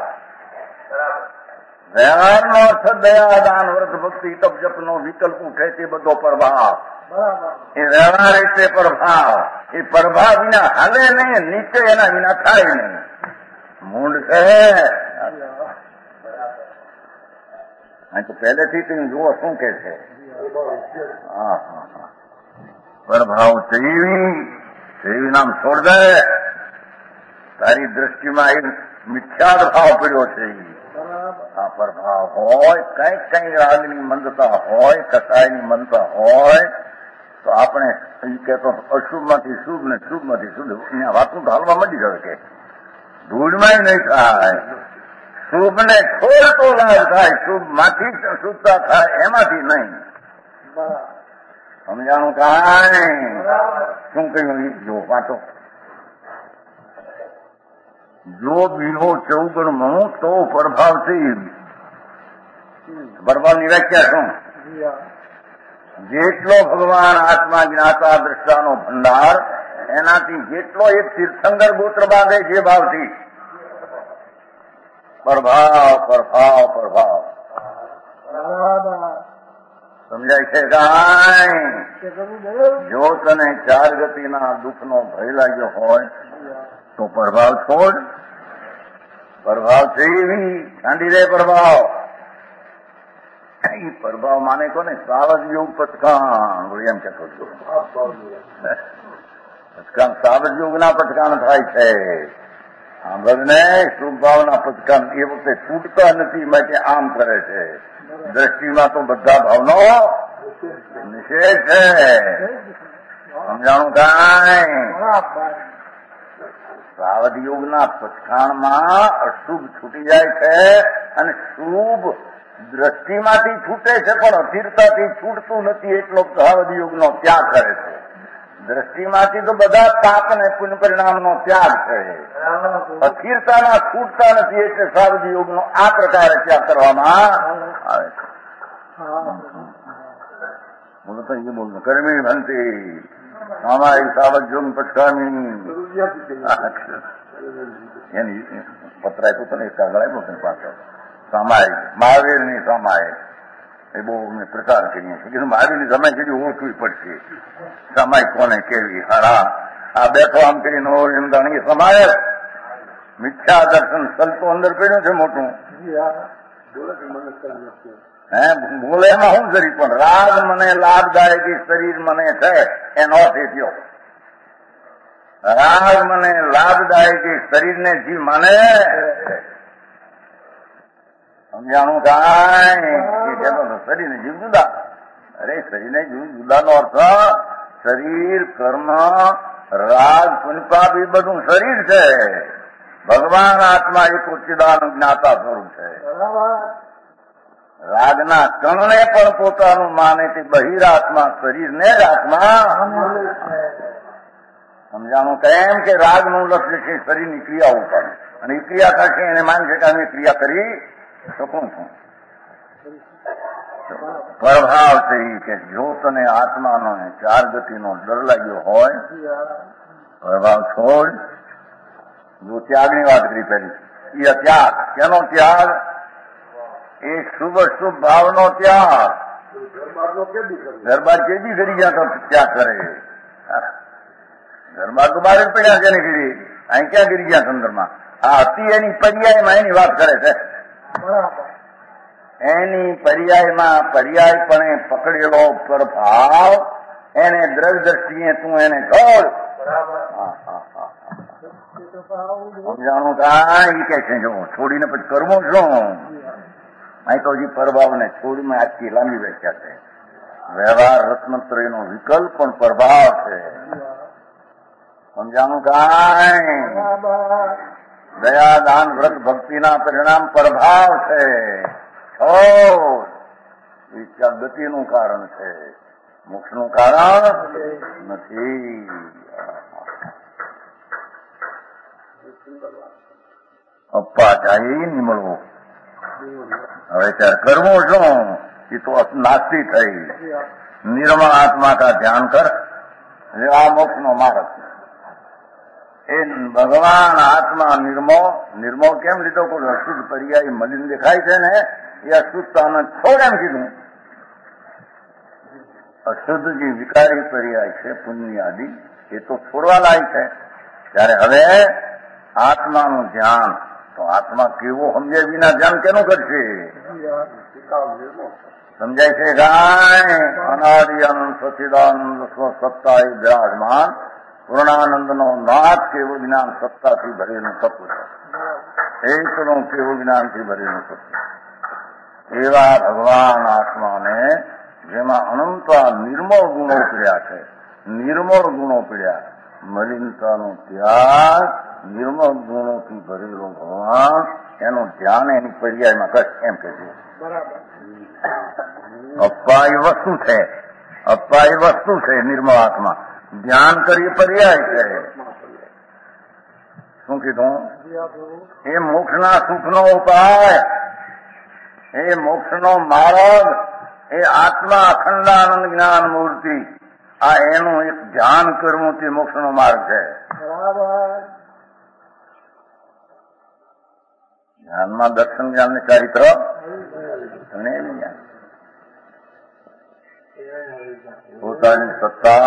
Speaker 2: વ્યવહારનો અર્થ દયા દાન વ્રત ભક્તિ તપ જપનો વિકલ્પ ઉઠે તે બધો પ્રભાવ એ વ્યવહાર એટલે પ્રભાવ એ પ્રભાવ વિના હાલે નહીં નીચે એના વિના થાય નહીં મૂંડ છે તો પહેલેથી તમે જુઓ શું કે છે પ્રભાવ સેવી નામ છોડ દે તારી દ્રષ્ટિમાં એ મિથ્યાદ ભાવ પડ્યો છે આ પ્રભાવ હોય કઈ રાગની મંદતા હોય કસાયની મંદતા હોય તો આપણે કહેતો અશુભમાંથી શુભ ને શુભમાંથી શુભ અહીંયા વાતું ઢાલવા માંડી ગયો કે ધૂળમાં નહીં થાય શુભ ને છોડ તો લાભ થાય શુભ માંથી શુભતા થાય એમાંથી નહીં સમજાણું કાંઈ શું કહ્યું જો વાંચો જો બીનો ચૌગણમાં તો પ્રભાવ છે પ્રભાવની વ્યાખ્યા શું જેટલો ભગવાન આત્મા જ્ઞાતા દ્રષ્ટાનો ભંડાર એનાથી જેટલો એક તીર્થંકર ગોત્ર બાંધે જે ભાવથી પ્રભાવ સમજાય છે કાંઈ જો તને 4 ગતિના દુઃખનો ભય લાગ્યો હોય તો પ્રભાવ છોડ પ્રભાવ છે એવી છાંડી દે પ્રભાવ એ પ્રભાવ માને કોને સાવજ યોગ પથકાણ એમ કહેતો છું પથકાણ સાવજ યોગના પથકાણ થાય છે સાંભળને શુભ ભાવના પથકાણ એ વખતે છૂટતા નથી માટે આમ કરે છે દ્રષ્ટિમાં તો બધા ભાવનો નિષેધ છે સમજાણું કાંઈ સાવધ યોગના પથકાણમાં અશુભ છૂટી જાય છે અને શુભ દ્રષ્ટિમાંથી છૂટે છે પણ અસ્થિરતાથી છૂટતું નથી, એટલો ભાવદ યોગનો ત્યાગ કરે છે. દ્રષ્ટિમાંથી તો બધા પાપ અને પુણ્ય પરિણામનો ત્યાગ છે, અસ્થિરતાના છૂટતા નથી, એટલે સાવધ યોગનો આ પ્રકારે ત્યાગ કરવામાં આવે છે. બોલો તો એ બોલતો કર્મી ભંતી સામાયિક સાવધ યોગ પક્ષામી એની પત્ર આપ્યું તો ને એક કાગળ આપ્યો તને પાછો સામાયિક મહાવીરની સામાયિક એ બહુ અમે પ્રચાર કરીએ છીએ કે મહાવીરની સમય સુધી ઓળખવી પડશે સામાયિક કોને કેવી. હા આ બેઠો આમ કરીને ઓળખ સમાયક મિથ્યા દર્શન સલતો અંદર પડ્યું છે મોટું. બોલે એમાં શું કરી પણ રાગ મને લાભદાયક શરીર મને છે એનો અર્થ એ થયો. રાગ મને લાભદાયક શરીરને જી મને સમજાણું કાંઈ શરીરને જીવ જુદા. અરે શરીરને જીવ જુદાનો અર્થ શરીર કર્મ રાગ પુનપાપ એ બધું શરીર છે. ભગવાન આત્મા એક ઉચ્ચદાન જ્ઞાતા સ્વરૂપ છે. રાગના કણને પણ પોતાનું માને તે બહિરાત્મા શરીરને જ આત્મા સમજાણું. કેમ કે રાગનું લક્ષ્ય છે શરીરની ક્રિયાઓ ઉપર અને એ ક્રિયા થશે એને માનશે કે અમે ક્રિયા કરી શકું છું. પ્રભાવ છે એ કે જો તને આત્માનો ચાર ગતિનો ડર લાગ્યો હોય પ્રભાવ છોડ. જો ત્યાગની વાત કરી પેલી એ ત્યાગ કેનો ત્યાગ? એ શુભ અશુભ ભાવનો ત્યાગ. દરબાર કેદી કરી ગયા તો ત્યાગ કરે. દરબાર તો બહાર જ પડ્યા છે ને ગીરી અહીં ક્યાં ગીરી ગયા સંદર્ભમાં. આ હતી એની પર્યાયમાં એની વાત કરે છે. એની પર્યાયમાં પર્યાયપણે પકડેલો પ્રભાવ એને દ્રવ્ય દ્રષ્ટિએ તું એને છોડ. સમજાણું કાંઈ કે છે જો છોડીને પછી કરવું શું? અહીં તો હજી પ્રભાવને છોડીને આખી લાંબી વ્યાખ્યા છે. વ્યવહાર રત્નત્રયનો વિકલ્પ પણ પ્રભાવ છે. સમજાણું કાંઈ? દયા દાન વ્રત ભક્તિના પરિણામ પ્રભાવ છે. છોડ એ ગતિનું કારણ છે, મોક્ષનું કારણ નથી. અપ્પા જાય નિમળવું. હવે ત્યારે કરવું શું? એ તો નાસ્તી થઈ. નિર્મળ આત્મા કા ધ્યાન કર. આ મોક્ષનો માર્ગ. એ ભગવાન આત્મા નિર્મળ કેમ લીધો? કોઈ અશુદ્ધ પર્યાય મલિન દેખાય છે ને એ અશુદ્ધતાને છોડ એમ કીધું. અશુદ્ધ જે વિકારી પર્યાય છે પુણ્ય આદિ એ તો છોડવા લાયક છે. ત્યારે હવે આત્માનું ધ્યાન તો આત્મા કેવો સમજાય વિના ધ્યાન કેનું કરશે? સમજાય છે ગાય અનાદિ અનંત સચ્ચિદાનંદ સત્તા એ બિરાજમાન પૂર્ણાનંદનો નાથ કેવું જ્ઞાન સત્તાથી ભરેલું તત્વ છે. એકનું કેવું જ્ઞાનથી ભરેલું તત્વ. એવા ભગવાન આત્માને જેમાં અનંત નિર્મળ ગુણો પીડ્યા છે. નિર્મળ ગુણો પીડ્યા મલિનતાનો ત્યાગ નિર્મળ ગુણોથી ભરેલો ભગવાન એનું ધ્યાન એની પર્યાયમાં કર એમ કે છે. અપ્પા એ વસ્તુ છે. અપ્પા એ વસ્તુ છે. નિર્મળ આત્મા ધ્યાન કરી પર્યાય છે. શું કીધું? એ મોક્ષના સુખનો ઉપાય, એ મોક્ષનો માર્ગ, એ આત્મા અખંડાનંદ જ્ઞાન મૂર્તિ આ એનું એક ધ્યાન કરવું તે મોક્ષનો માર્ગ છે. ધ્યાનમાં દર્શન જ્ઞાન ને ચારિત્ર પોતાની સત્તા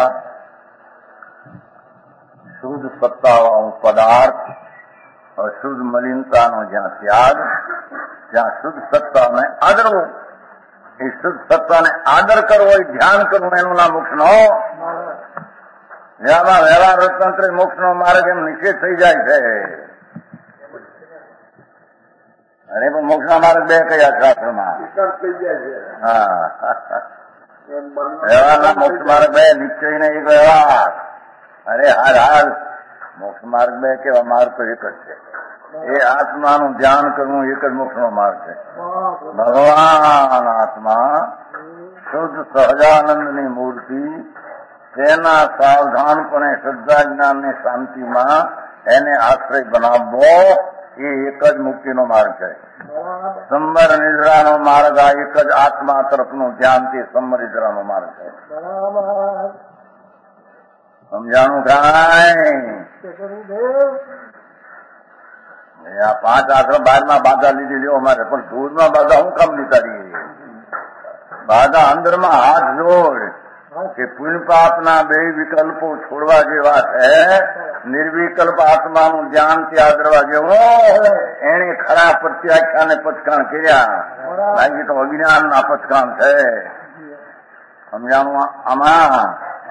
Speaker 2: શુદ્ધ સત્તાવાળું પદાર્થ અશુદ્ધ મલિનતાનો જ્યાં ત્યાગ ત્યાં શુદ્ધ સત્તાને આદરવું. એ શુદ્ધ સત્તાને આદર કરવો એ ધ્યાન કરવું એનું નામ મોક્ષનો. જેમાં વ્યવહાર રત્નંત્ર મોક્ષનો માર્ગ એમ નિષેધ થઈ જાય છે. અરે પણ મોક્ષના માર્ગ બે કયા શાસ્ત્રમાં? હા વ્યવહારના મોક્ષ માર્ગ બે નિશ્ચય ને એક વ્યવહાર. અરે હાલ મોક્ષ માર્ગ બે કેવા? માર્ગ તો એક જ છે. એ આત્માનું ધ્યાન કરવું એક જ મોક્ષનો માર્ગ છે. ભગવાન આત્મા શુદ્ધ સહજાનંદની મૂર્તિ, તેના સાવધાનપણે શ્રદ્ધા જ્ઞાનની શાંતિમાં એને આશ્રય બનાવવો એ એક જ મુક્તિનો માર્ગ છે. સંબર નિદ્રાનો માર્ગ આ એક જ આત્મા તરફનું ધ્યાન તે સંબર નિદ્રાનો માર્ગ છે. સમજાણું કાંઈ? આ 5 આશ્રમ 12માં બાધા લીધી લ્યો અમારે, પણ 14માં બાધા હું કામ લીધા રહીએ? બાધા અંદરમાં હાથ જોડ કે પુણ્ય પાપના 2 વિકલ્પો છોડવા જેવા છે. નિર્વિકલ્પ આત્માનું ધ્યાન ત્યાં ધરવા જેવો. એને ખરા પ્રત્યાખ્યાને પચકાણ કર્યા, બાકી તો અજ્ઞાનના પચકાણ છે. સમજાણું? આમાં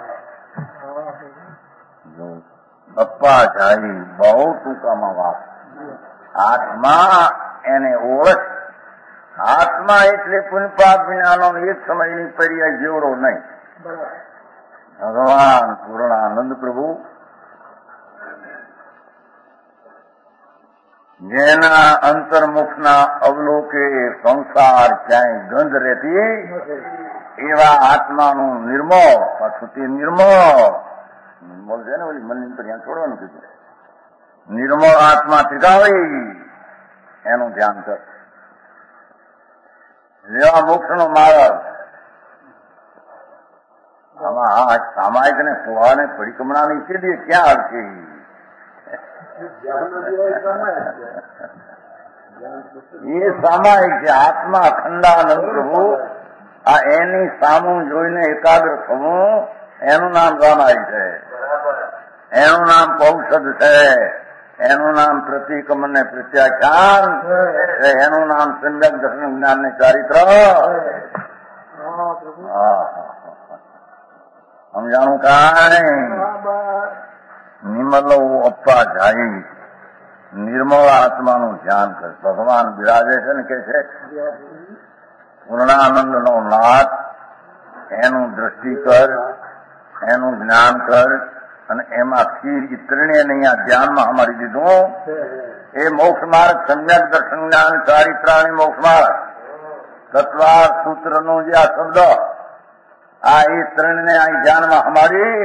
Speaker 2: પપ્પા જાય બહુ ટૂંકામાં વાત. આત્મા એને ઓળખ. આત્મા એટલે પુણ્યપાપ વિનાનો એક સમયની પર્યાય જેવડો નહીં. ભગવાન પૂર્ણાનંદ પ્રભુ જેના અંતર્મુખના અવલોકે સંસાર ક્યાંય ગંધ રહેતી, એવા આત્માનું નિર્મળ, પાછું તે નિર્મળ છે ને, ઓલી મનની પર છોડવાનું કીધું. નિર્મળ આત્મા ત્રિકાવી એનું ધ્યાન કર. જેવા મોક્ષનો માર્ગ. આમાં આ સામાયિક ને ફુવાને પરિક્રમણાની સીધી ક્યાં આવશે? એ સામાયિક છે. આત્મા અખંડાનંદ પ્રભુ આ એની સામું જોઈને એકાગ્ર થવું, એનું નામ સામાયિક છે. એનું નામ પૌષદ છે. એનું નામ પ્રતિક્રમણ ને પ્રત્યાખ્યાન છે. એનું નામ સમ્યક દર્શન જ્ઞાન ને ચારિત્ર. સમજાણું કાંઈ? નિમલો અપ્પા જાય નિર્મળ આત્માનું ધ્યાન કર. ભગવાન બિરાજે છે ને, કે છે પૂર્ણાનંદનો નાથ, એનું દ્રષ્ટિ કર, એનું જ્ઞાન કર, અને એમાં સ્થિર ત્રણે અહીંયા ધ્યાનમાં અમારી દીધું. એ મોક્ષ માર્ગ સમ્યક દર્શન જ્ઞાન ચારિત્રાણી મોક્ષ માર્ગ. તત્વાર સૂત્રનું જે આ શબ્દ, આ એ ત્રણને અહીં ધ્યાનમાં અમારી.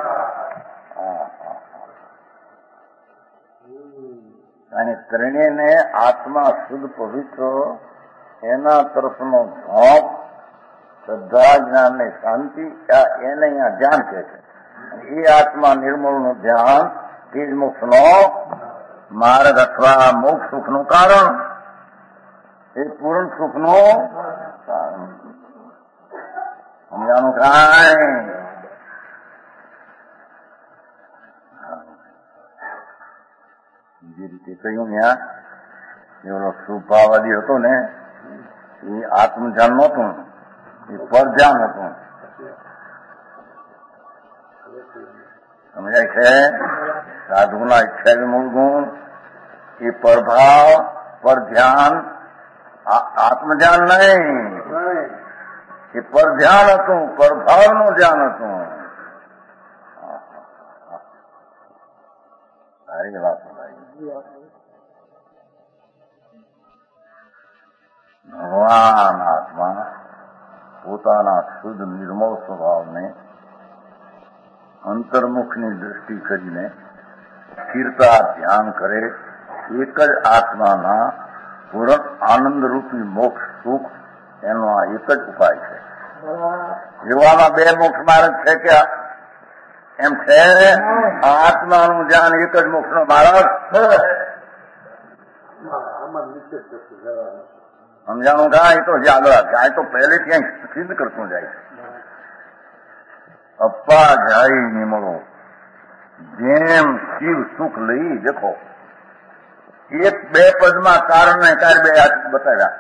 Speaker 2: અને ત્રણેયને આત્મા શુદ્ધ પવિત્ર એના તરફનો ભાવ, શ્રદ્ધા જ્ઞાન ને શાંતિ, એને અહીંયા ધ્યાન કહે છે. એ આત્મા નિર્મળનું ધ્યાન તે જ મોક્ષનો માર્ગ અથવા મોક્ષ સુખનું કારણ. એ પૂર્ણ સુખનું કારણ. સમજાનું કાંઈ? જે રીતે કહ્યું ત્યાં એવો શુભાવાદી હતો ને, એ આત્મધ્યાન નહોતું, એ પરધ્યાન હતું. સમજાય છે? સાધુના 28 મૂળ ગુણ એ પરભાવ, પરધ્યાન, આત્મધ્યાન નહીં. એ પરધ્યાન હતું, પરભાવનું ધ્યાન હતું. સારી વાત. ભગવાન આત્મા પોતાના શુદ્ધ નિર્મળ સ્વભાવને અંતર્મુખની દ્રષ્ટિ કરીને સ્થિરતા ધ્યાન કરે. એક જ આત્માના પૂર્ણ આનંદરૂપી મોક્ષ સુખ એનો આ એક જ ઉપાય છે. એવામાં 2 મોક્ષ માર્ગ છે કે એમ છે? આત્માનું ધ્યાન એક જ મોક્ષનો માર્ગ. સમજાણું કાંઈ? તો જે આગળ આ તો પહેલેથી અહીં સિદ્ધ કરતું જાય છે. અપ્પા જાય નિમળો જેમ શિવ સુખ લઈ. દેખો 1-2 પદમાં કારણ ને કાર્ય 2 બતાવ્યા.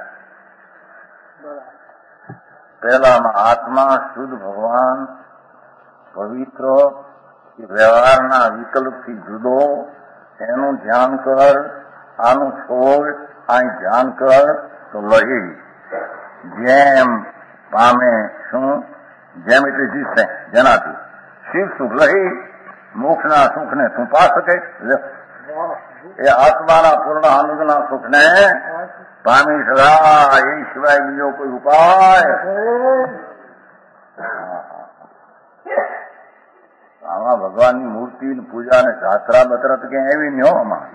Speaker 2: પહેલામાં આત્મા શુદ્ધ ભગવાન પવિત્ર વ્યવહારના વિકલ્પથી જુદો, એનું ધ્યાન કર. આનું છોડ, અહીં ધ્યાન કર તો લઈ. જેમ પામે શું? જેમ એટલે જીસે, જેનાથી શિવ સુખ લઈ મોક્ષના સુખને તું પા શકે. એ આત્માના પૂર્ણ આનંદના સુખને પામી શકાય એ સિવાય બીજો કોઈ ઉપાય. આમાં ભગવાનની મૂર્તિ પૂજા ને જાત્રા બતરા તો ક્યાંય એવી નહીં હો આમાં.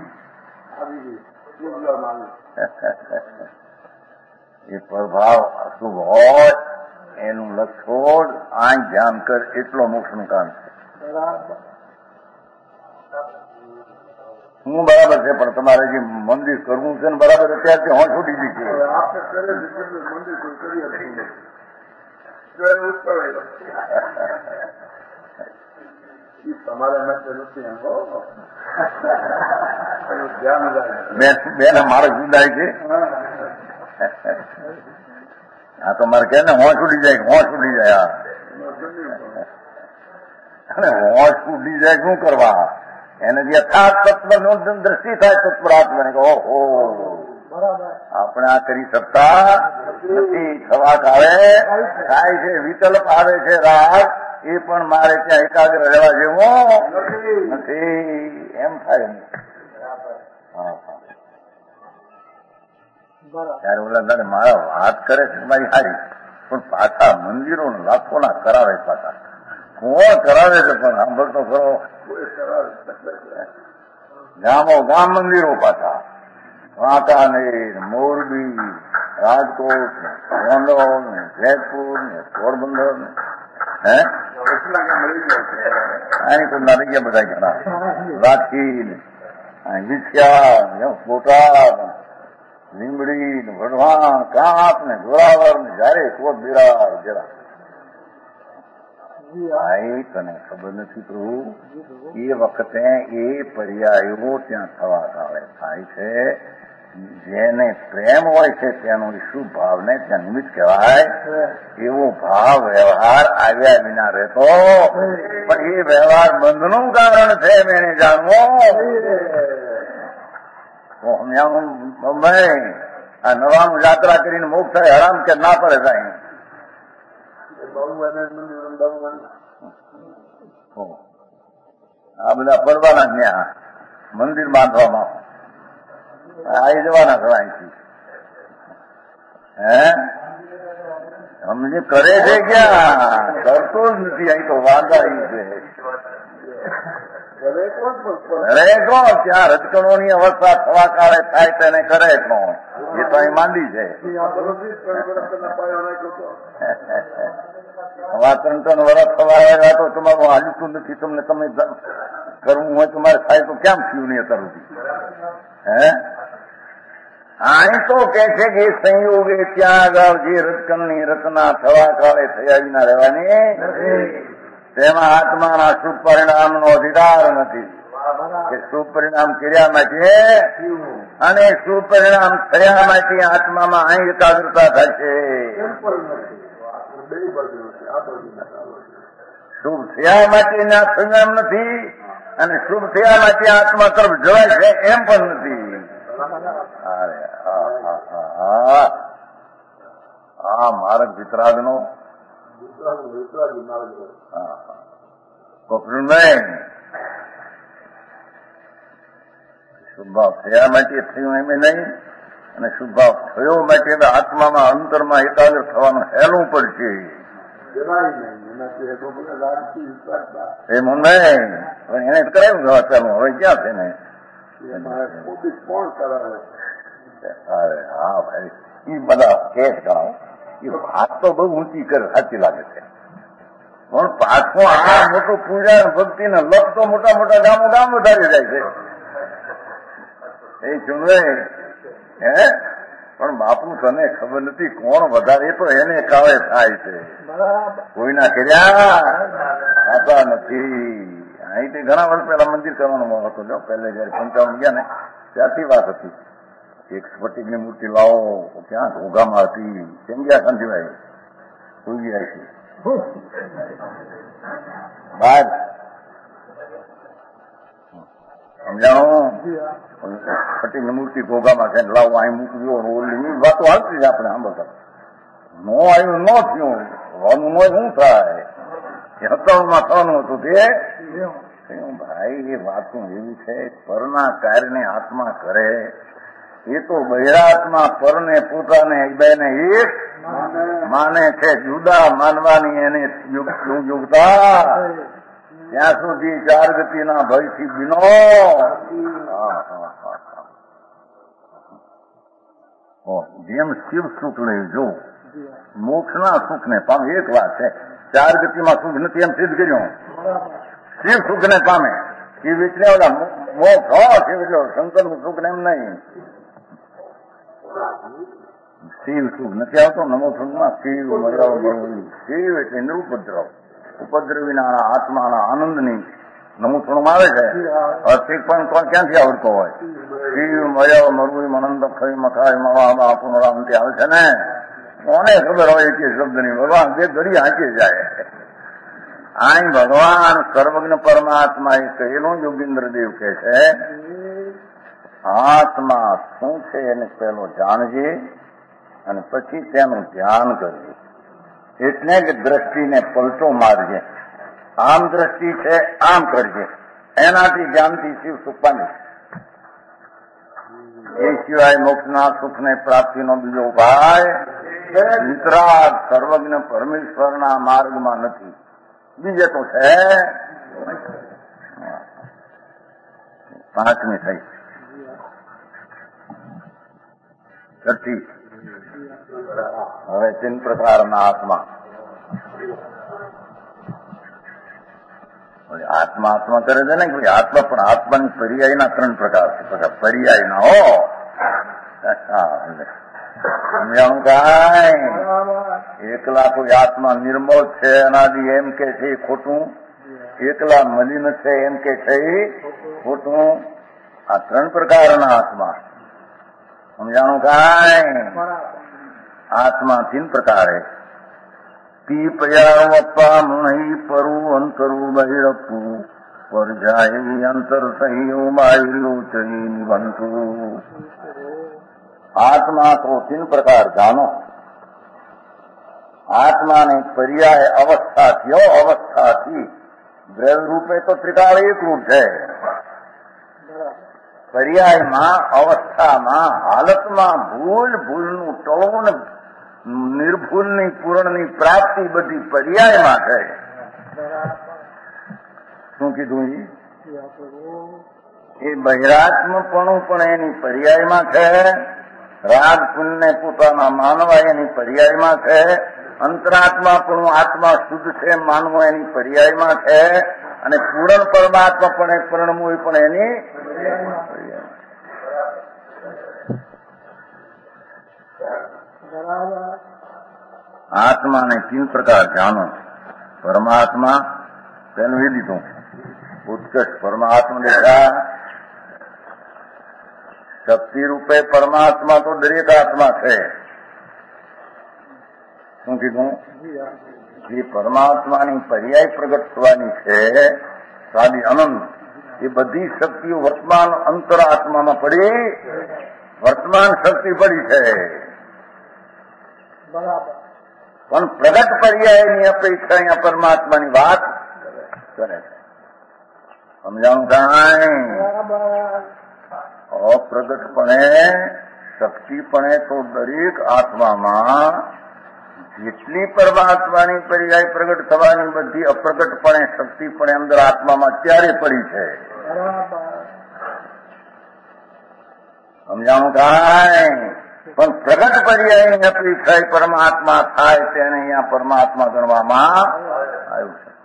Speaker 2: એ પ્રભાવ અશુભ હોય એનું લક્ષોડ આ ધ્યાન કર એટલો મોક્ષનું કામ છે. હું બરાબર છે પણ તમારે જે મંદિર કરવું છે ને બરાબર અત્યારથી હોશ ઉડી ગઈ છે. બેન મારે જુદાય છે. હા તો મારે કે ને હોશ ઉડી જાય અને હોશ ઉડી જાય શું કરવા? એને યથાર્થ તત્વ દ્રષ્ટિ થાય તત્પરાત્માને કે ઓહો આપણે આ કરી શકતા નથી. થવા કાળે થાય છે, વિકલ્પ આવે છે રાગ, એ પણ મારે ત્યાં એકાગ્ર રહેવા જેવો નથી એમ થાય. ત્યારે ઓલા દાડે મારા વાત કરે છે મારી હારી, પણ પાછા મંદિરો લાખોના કરાવે. પાછા કોણ કરાવે છે પણ સાંભળતો ખરો. ગામો ગામ મંદિરો પાછા વાંકાનેર, મોરબી, રાજકોટ ને ગોંડલ ને જયપુર ને પોરબંદર ને અહીં તો ના ગયા બધા ઘણા રાખી ને વિછ્યા, બોટાદ, લીંબડી ને વઢવાણ, કાંપ ને જોરાવર ને જયારે કોટ બિરાર જરા તને ખબર નથી પ્રભુ. એ વખતે એ પર્યાયો ત્યાં થવા કાળે થાય છે. જેને પ્રેમ હોય છે તેનો શુભ ભાવને ત્યાં નિમિત્ત કહેવાય. એવો ભાવ વ્યવહાર આવ્યા વિના રહેતો, પણ એ વ્યવહાર બંધનું કારણ છે. મેને જાણવો મુંબઈ આ નવાનું યાત્રા કરીને મોક્ષ થાય હરામ કે ના પડે થાય. આ બધા પડવાના ત્યાં મંદિર બાંધવામાં આવી જવાના ખરા અહીંથી. સમજે કરે છે ક્યાં? કરતો જ નથી. અહીં તો વાંધા છે. કરે કોણ? ત્યાં રજકણોની અવસ્થા થવા કાળે થાય તેને કરે કોણ? એ તો અહીં માંડી છે. હવા 3 વર્ષ થવા આવ્યા તો તમારું હાલતું નથી. તમે કરવું હોય તમારે થાય તો કેમ થયું નહીં અત્યાર સુધી? અહીં તો કે છે કે સંયોગે ત્યાં આગળ જે રજકણની રચના થવા કાળે થયા વિના રહેવાની, તેમાં આત્માના શુભ પરિણામનો અધિકાર નથી. કે શુભ પરિણામ કર્યા માટે અને શુભ પરિણામ થયા માટે આત્મામાં અહીં એકાગ્રતા થશે. શુભ થયા માટે ના પરિણામ નથી અને શુભ થયા માટે આત્મા તરફ જવાય છે એમ પણ નથી. આ માર્ગ વિતરાગનો કપડું શુભભાવ થયા માટે થયું એમ નહીં, અને શુભભાવ થયો માટે આત્મામાં અંતરમાં એકાગ્ર થવાનું હેલું પડશે. એમ નહીં પણ એને કરાયું ચાલુ. હવે ક્યાં છે ને? અરે હા ભાઈ, એ બધા કેસ કરાવો. એ વાત તો બહુ ઊંચી કરે, સાચી લાગે છે. પણ પાછો આ મોટું પૂજા ભક્તિ ને લપ તો મોટા મોટા ગામો ગામ વધારી જાય છે. એ ચૂંટવે પણ બાપુ તને ખબર નથી કોણ વધારે, તો એને કાવે થાય છે. કોઈના કર્યા થતા નથી. અહીંથી ઘણા વર્ષ પહેલા મંદિર કરવાનો મોહ હતો. જો પહેલે જયારે 55 ગયા ને ત્યારથી વાત હતી. એક સ્ફટિકની મૂર્તિ લાવો, ક્યાં ઘોઘામાં હતી. કેમ ગયા શાંતિભાઈ? સુઈ ગયા છે બહાર. સમજાણું? સ્ફટિકની મૂર્તિ ઘોઘામાં છે, લાવો અહીં મૂકજો. ઓલી વાતો હાલતી જ આપણે સાંભળતા. નો આવ્યું ન થયું. વાનું નો શું થાય? 57 થવાનું હતું તે ભાઈ એ વાતો એવી છે, પરના કાર્યને આત્મા કરે એ તો બહિરાત્મા પરને પોતાને બેને એક માને છે, જુદા માનવાની એને યોગતા ત્યાં સુધી ચાર ગતિના ભયથી બિનો. જેમ શિવ સુખ લઈ જો મોક્ષના સુખને પામે. એક વાત છે, ચાર ગતિમાં સુખ નથી એમ સિદ્ધ કર્યું. શિવ સુખને પામે. શિવ એટલે ઓલા મોક્ષ શિવ એટલે શંકરનું સુખ ને એમ નહીં. શિવ સુખ નથી આવતો નમોસુખમાં. શિવ મર્યાવ મળવું. શિવ એટલે નિરુપદ્રવ, ઉપદ્રવીના આત્માના આનંદની નમોસુખમાં આવે છે. અર્થિક પણ ક્યાંથી આવડતો હોય? શિવ મર્યાવ મરવું મનંદ ખરી મથાય મવા પુનરાવંતી આવે છે ને. કોને ખબર હોય કે શબ્દની ભગવાન બે ઘડી હાંચી જાય. આઈ ભગવાન સર્વજ્ઞ પરમાત્મા એ કહેલું યોગીન્દ્ર દેવ કે છે, આત્મા શું છે એને પહેલો જાણજે અને પછી તેનું ધ્યાન કરજે. એટલે જ દ્રષ્ટિને પલટો મારજે. આમ દ્રષ્ટિ છે આમ કરજે, એનાથી જ્ઞાનથી શિવ સુખ પામે. એ સિવાય મોક્ષના સુખને પ્રાપ્તિનો બીજો ઉપાય વિતરાગ સર્વજ્ઞ પરમેશ્વરના માર્ગમાં નથી. બીજે તો છે. પાંચમી થઈ. છઠ્ઠી. હવે 3 પ્રકારના આત્મા. આત્મા આત્મા કરે છે ને કે આત્મા, પણ આત્માની પર્યાયના 3 પ્રકાર છે. પર્યાયના હો સમજાણું કાંઈ. એકલા કોઈ આત્મા નિર્મળ છે અનાદિ એમ કે છે એ ખોટું. એકલા મલિન છે એમ કે છે એ ખોટું. આ 3 પ્રકારના આત્મા. સમજાણું કાંઈ. આત્મા 3 પ્રકાર હે. પીપયાવપ્પા મુણહી પરુ અંતરુ બહિરપુ પરજાય અંતર સહી માયુ ચહી નિબંધુ. આત્મા તો 3 પ્રકાર જાનો. આત્માને પર્યાય અવસ્થાથી અવસ્થાથી દ્રવ્ય રૂપે તો ત્રિકાળ એક રૂપ છે. પર્યાયમાં અવસ્થામાં હાલતમાં ભૂલનું ટળવું ને નિર્ભૂલની પૂર્ણની પ્રાપ્તિ બધી પર્યાયમાં છે. શું કીધું? એ બહિરાત્મપણું પણ એની પર્યાયમાં છે. રાગ પુણ્ય પોતાના માનવા એની પર્યાયમાં છે. અંતરાત્માપણું આત્મા શુદ્ધ છે માનવો એની પર્યાયમાં છે. અને પૂર્ણ પરમાત્મા પણ પરણવું પણ એની આત્માને 3 પ્રકાર જાણો. પરમાત્મા તેનું એ લીધું ઉત્કૃષ્ટ પરમાત્મા દેખા. શક્તિ રૂપે પરમાત્મા તો દરેક આત્મા છે. શું કીધું? જે પરમાત્માની પર્યાય પ્રગટ થવાની છે સાદી અનંત, એ બધી શક્તિઓ વર્તમાન અંતર આત્મામાં પડી, વર્તમાન શક્તિ પડી છે. પણ પ્રગટ પર્યાયની અપેક્ષા અહીંયા પરમાત્માની વાત કરે છે. સમજાણું કાંઈ? અપ્રગટપણે શક્તિપણે તો દરેક આત્મામાં જેટલી પરમાત્માની પર્યાય પ્રગટ થવાની બધી અપ્રગટપણે શક્તિપણે અંદર આત્મામાં ત્યારે પડી છે. સમજાણું કાંઈ? પણ પ્રગટ પર્યાયની અપેક્ષા પરમાત્મા થાય તેને અહીંયા પરમાત્મા ગણવામાં આવ્યું છે.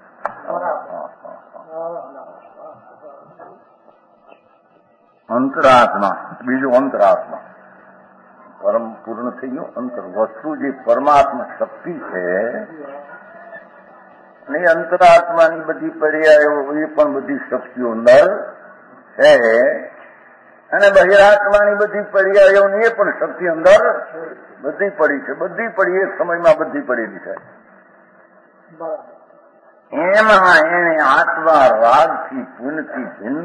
Speaker 2: અંતરાત્મા. બીજું અંતરાત્મા. પરમ પૂર્ણ થઈ ગયું અંતર વસ્તુ જે પરમાત્મા શક્તિ છે અને અંતરાત્માની બધી પર્યાયો એ પણ બધી શક્તિઓ અંદર છે. અને બહિરાત્માની બધી પર્યાયોની એ પણ શક્તિ અંદર બધી પડી છે. બધી પડી એક સમયમાં બધી પડેલી છે. એમાં એને આત્મા રાગથી પુણ્યથી ભિન્ન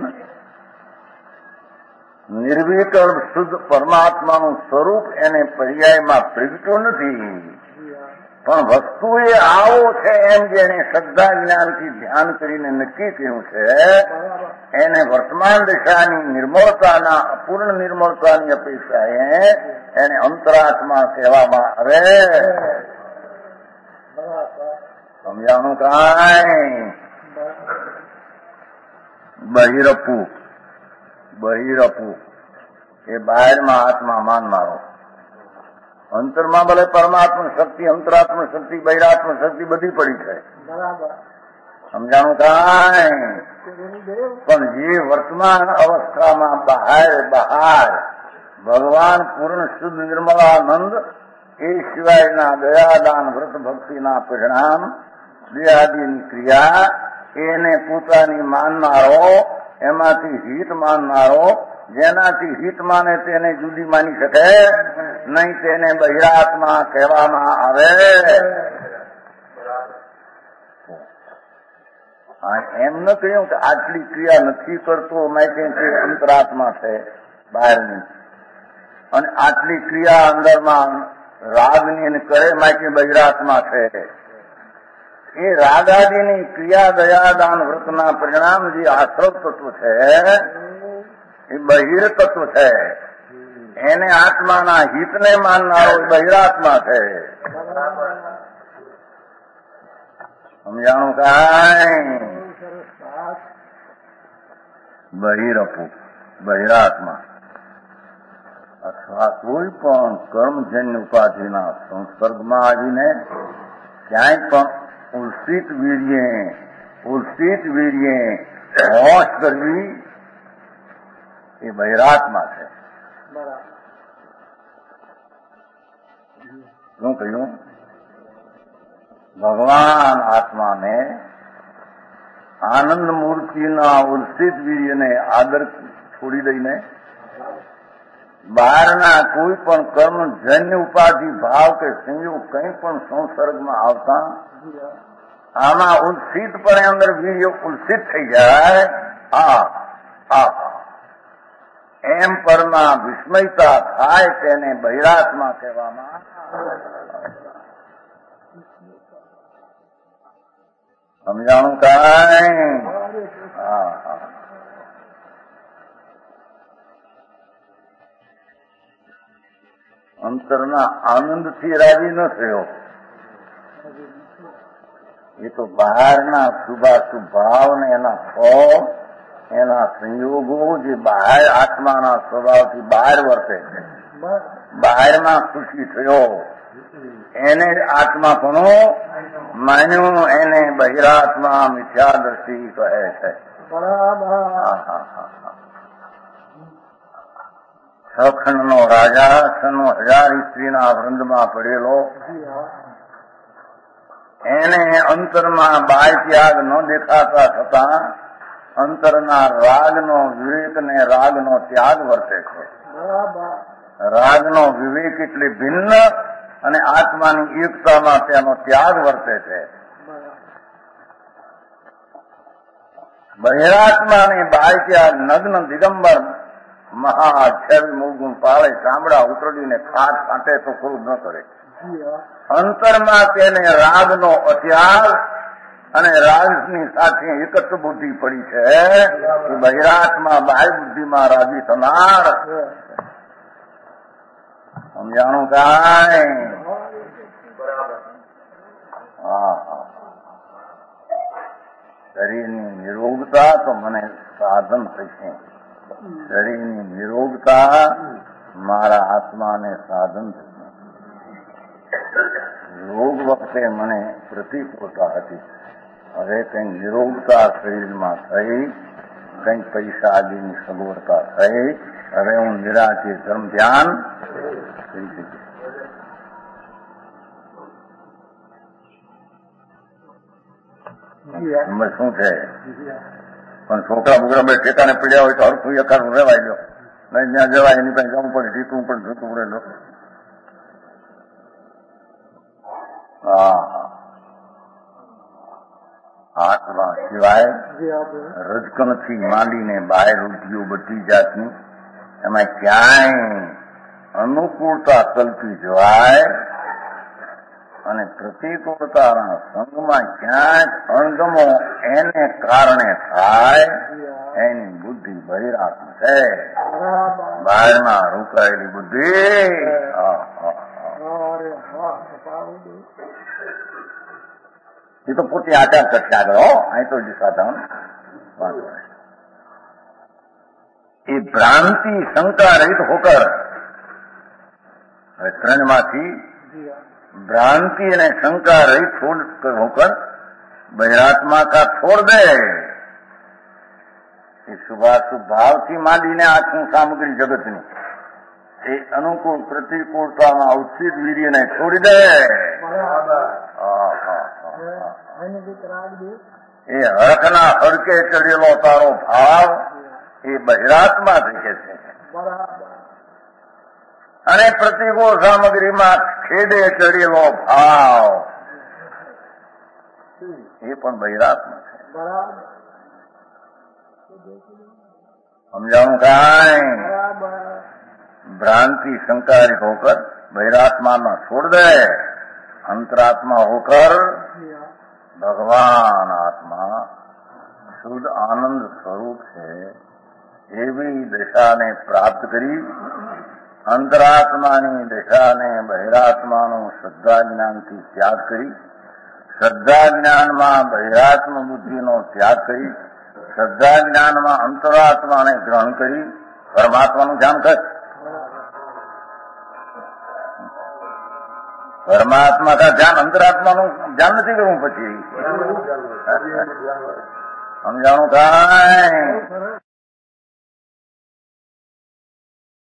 Speaker 2: નિર્વિકલ્પ શુદ્ધ પરમાત્માનું સ્વરૂપ એને પર્યાયમાં પ્રગટ્યું નથી. પણ વસ્તુ એ આવો છે એમ જેને શ્રદ્ધા જ્ઞાનથી ધ્યાન કરીને નક્કી કર્યું છે એને વર્તમાન દિશાની નિર્મળતાના અપૂર્ણ નિર્મળતાની અપેક્ષાએ એને અંતરાત્મા કહેવામાં આવે. સમજાણું કાંઈ? બહિરપુ એ બહારમાં આત્મા માન મારો, અંતરમાં ભલે પરમાત્મા શક્તિ, અંતરાત્મ શક્તિ, બહિરાત્મ શક્તિ બધી પડી છે. સમજાણું કાંઈ? પણ જે વર્તમાન અવસ્થામાં બહાર ભગવાન પૂર્ણ શુદ્ધ નિર્મળાનંદ એ સિવાયના દયાદાન વ્રત ભક્તિના પરિણામ દેહાદિની ક્રિયા એને પોતાની માનનારો, એમાંથી હિત માનનારો, જેનાથી હિત માને તેને જુદી માની શકે નહીં, તેને બહિરાત્મા કહેવામાં આવે. એમ ન કહ્યું કે આટલી ક્રિયા નથી કરતો માટે તે અંતરાત્મા છે બહારની, અને આટલી ક્રિયા અંદરમાં રાગની કરે માટે બહિરાત્મા છે. એ રાગાદિની ક્રિયા દયાદાન વ્રતના પરિણામ જે આશ્રવ તત્વ છે એ બહિર તત્વ છે. એને આત્માના હિતને માનનારો બહિરાત્મા છે. સમજાણું કાંઈ? બહિરાત્મા અથવા કોઈ પણ કર્મજન્ય ઉપાધિના સંસર્ગમાં આવીને ક્યાંય પણ ઉલ્સિત વીર્યે હોશ કરવી એ બહિરાત્મા છે. શું કહ્યું? ભગવાન આત્માને આનંદ મૂર્તિના ઉલ્સિત વીર્યને આદર છોડી દઈને બહારના કોઈ પણ કર્મજન્ય ઉપાધિ ભાવ કે સંયોગ કંઈ પણ સંસર્ગમાં આવતા આમાં ઉલ્સિતપણે અંદર વીર્ય ઉલ્સિત થઈ જાય. એમ પરમાં વિસ્મયતા થાય તેને બહિરાત્મા કહેવામાં. સમજાણું કાંઈ? અંતરના આનંદથી રાજી ન થયો, એ તો બહારના શુભાશુભ ભાવ ને એના ફળ, એના સંયોગો જે બહાર આત્માના સ્વભાવથી બહાર વર્તે છે, બહારમાં ખુશી થયો એને આત્મા પણ માન્યું, એને બહિરાત્મા મિથ્યા દ્રષ્ટિ કહે છે. સખંડનો રાજા 1000 સ્ત્રીના વૃંદમાં પડેલો, એને અંતરમાં બાહ્ય ત્યાગ ન દેખાતા છતાં અંતરના રાગનો વિવેક ને રાગનો ત્યાગ વર્તે છે. રાગનો વિવેક એટલે ભિન્ન અને આત્માની એકતામાં તેનો ત્યાગ વર્તે છે. બહિરાત્મા ને બાહ્ય ત્યાગ નગ્ન દિગંબર મહાઅક્ષર મૂળગુણ પાળે ચામડા ઉતરડીને ખાટ કાંટે તો ક્રોધ ન કરે. અંતરમાં તેને રાગનો અત્યાગ અને રાજની સાથે એકત્ર બુદ્ધિ પડી છે કે બહિરાત્મા બાહ્ય બુદ્ધિમાં રાજી થનાર. સમજાણું કાંઈ? શરીરની નિરોગતા તો મને સાધન થશે, શરીરની નિરોગતા મારા આત્માને સાધન થશે. રોગ વખતે મને પ્રતિકૂળતા હતી, હવે કંઈ નિરોગતા શરીરમાં થઈ, કંઈ પૈસા આદિની સગવડતા થઈ, હવે હું નિરાતે ધર્મ ધ્યાન કરી શકીશ. શું છે? પણ છોકરા બોકરા બે ઠેકાને પડ્યા હોય તો હરખું એકાનું રહેવાય લો, નહીં જ્યાં જવાય એની પાસે જવું પડે, જીતવું પણ જતું પડે લો. આત્મા સિવાય રજકણથી માંડીને બહાર ઉદ્યો બધી જાતની એમાં ક્યાંય અનુકૂળતા કલ્પી જવાય અને પ્રતિકૂળતાના સંગમાં ક્યાંક અણગમો એને કારણે થાય એની બુદ્ધિ બહિરાત્મ છે. બહારમાં રોકાયેલી બુદ્ધિ એ તો પોતે આચાર કરશે આગળ. અહીં તો સાધારણ વાત હોય. એ ભ્રાંતિ શંકા રહિત હોકર, હવે ત્રણમાંથી भ्रांति અને શંકા रहित होकर बहिरात्मा का छोड़ दे. એ શુભાશુભ ભાવથી માંડીને આખું સામગ્રી જગતની એ અનુકૂળ પ્રતિકૂળતામાં ઉચિત વીર્યને છોડી દે. એ હરખના હરકે ચડેલો તારો ભાવ એ બહિરાત્મા થઈ છે અને પ્રતિકૂળ સામગ્રીમાં ખેડે ચડેલો ભાવ એ પણ બહિરાત્મા છે. સમજાણું કાંઈ? भ्रांति संकारित होकर बहिरात्मा में छोड़ दे, अंतरात्मा होकर भगवान आत्मा शुद्ध आनंद स्वरूप है एवी दशा ने प्राप्त કરી અંતરાત્માની દશાને બહિરાત્માનું શ્રદ્ધા જ્ઞાનથી ત્યાગ કરી, શ્રદ્ધા જ્ઞાનમાં બહિરાત્મ બુદ્ધિનો ત્યાગ કરી, શ્રદ્ધા જ્ઞાનમાં અંતરાત્માને ગ્રહણ કરી પરમાત્માનું ધ્યાન કર. પરમાત્મા કા ધ્યાન અંતરાત્માનું ધ્યાન નથી કરવું. પછી સમજાણું કાંઈ?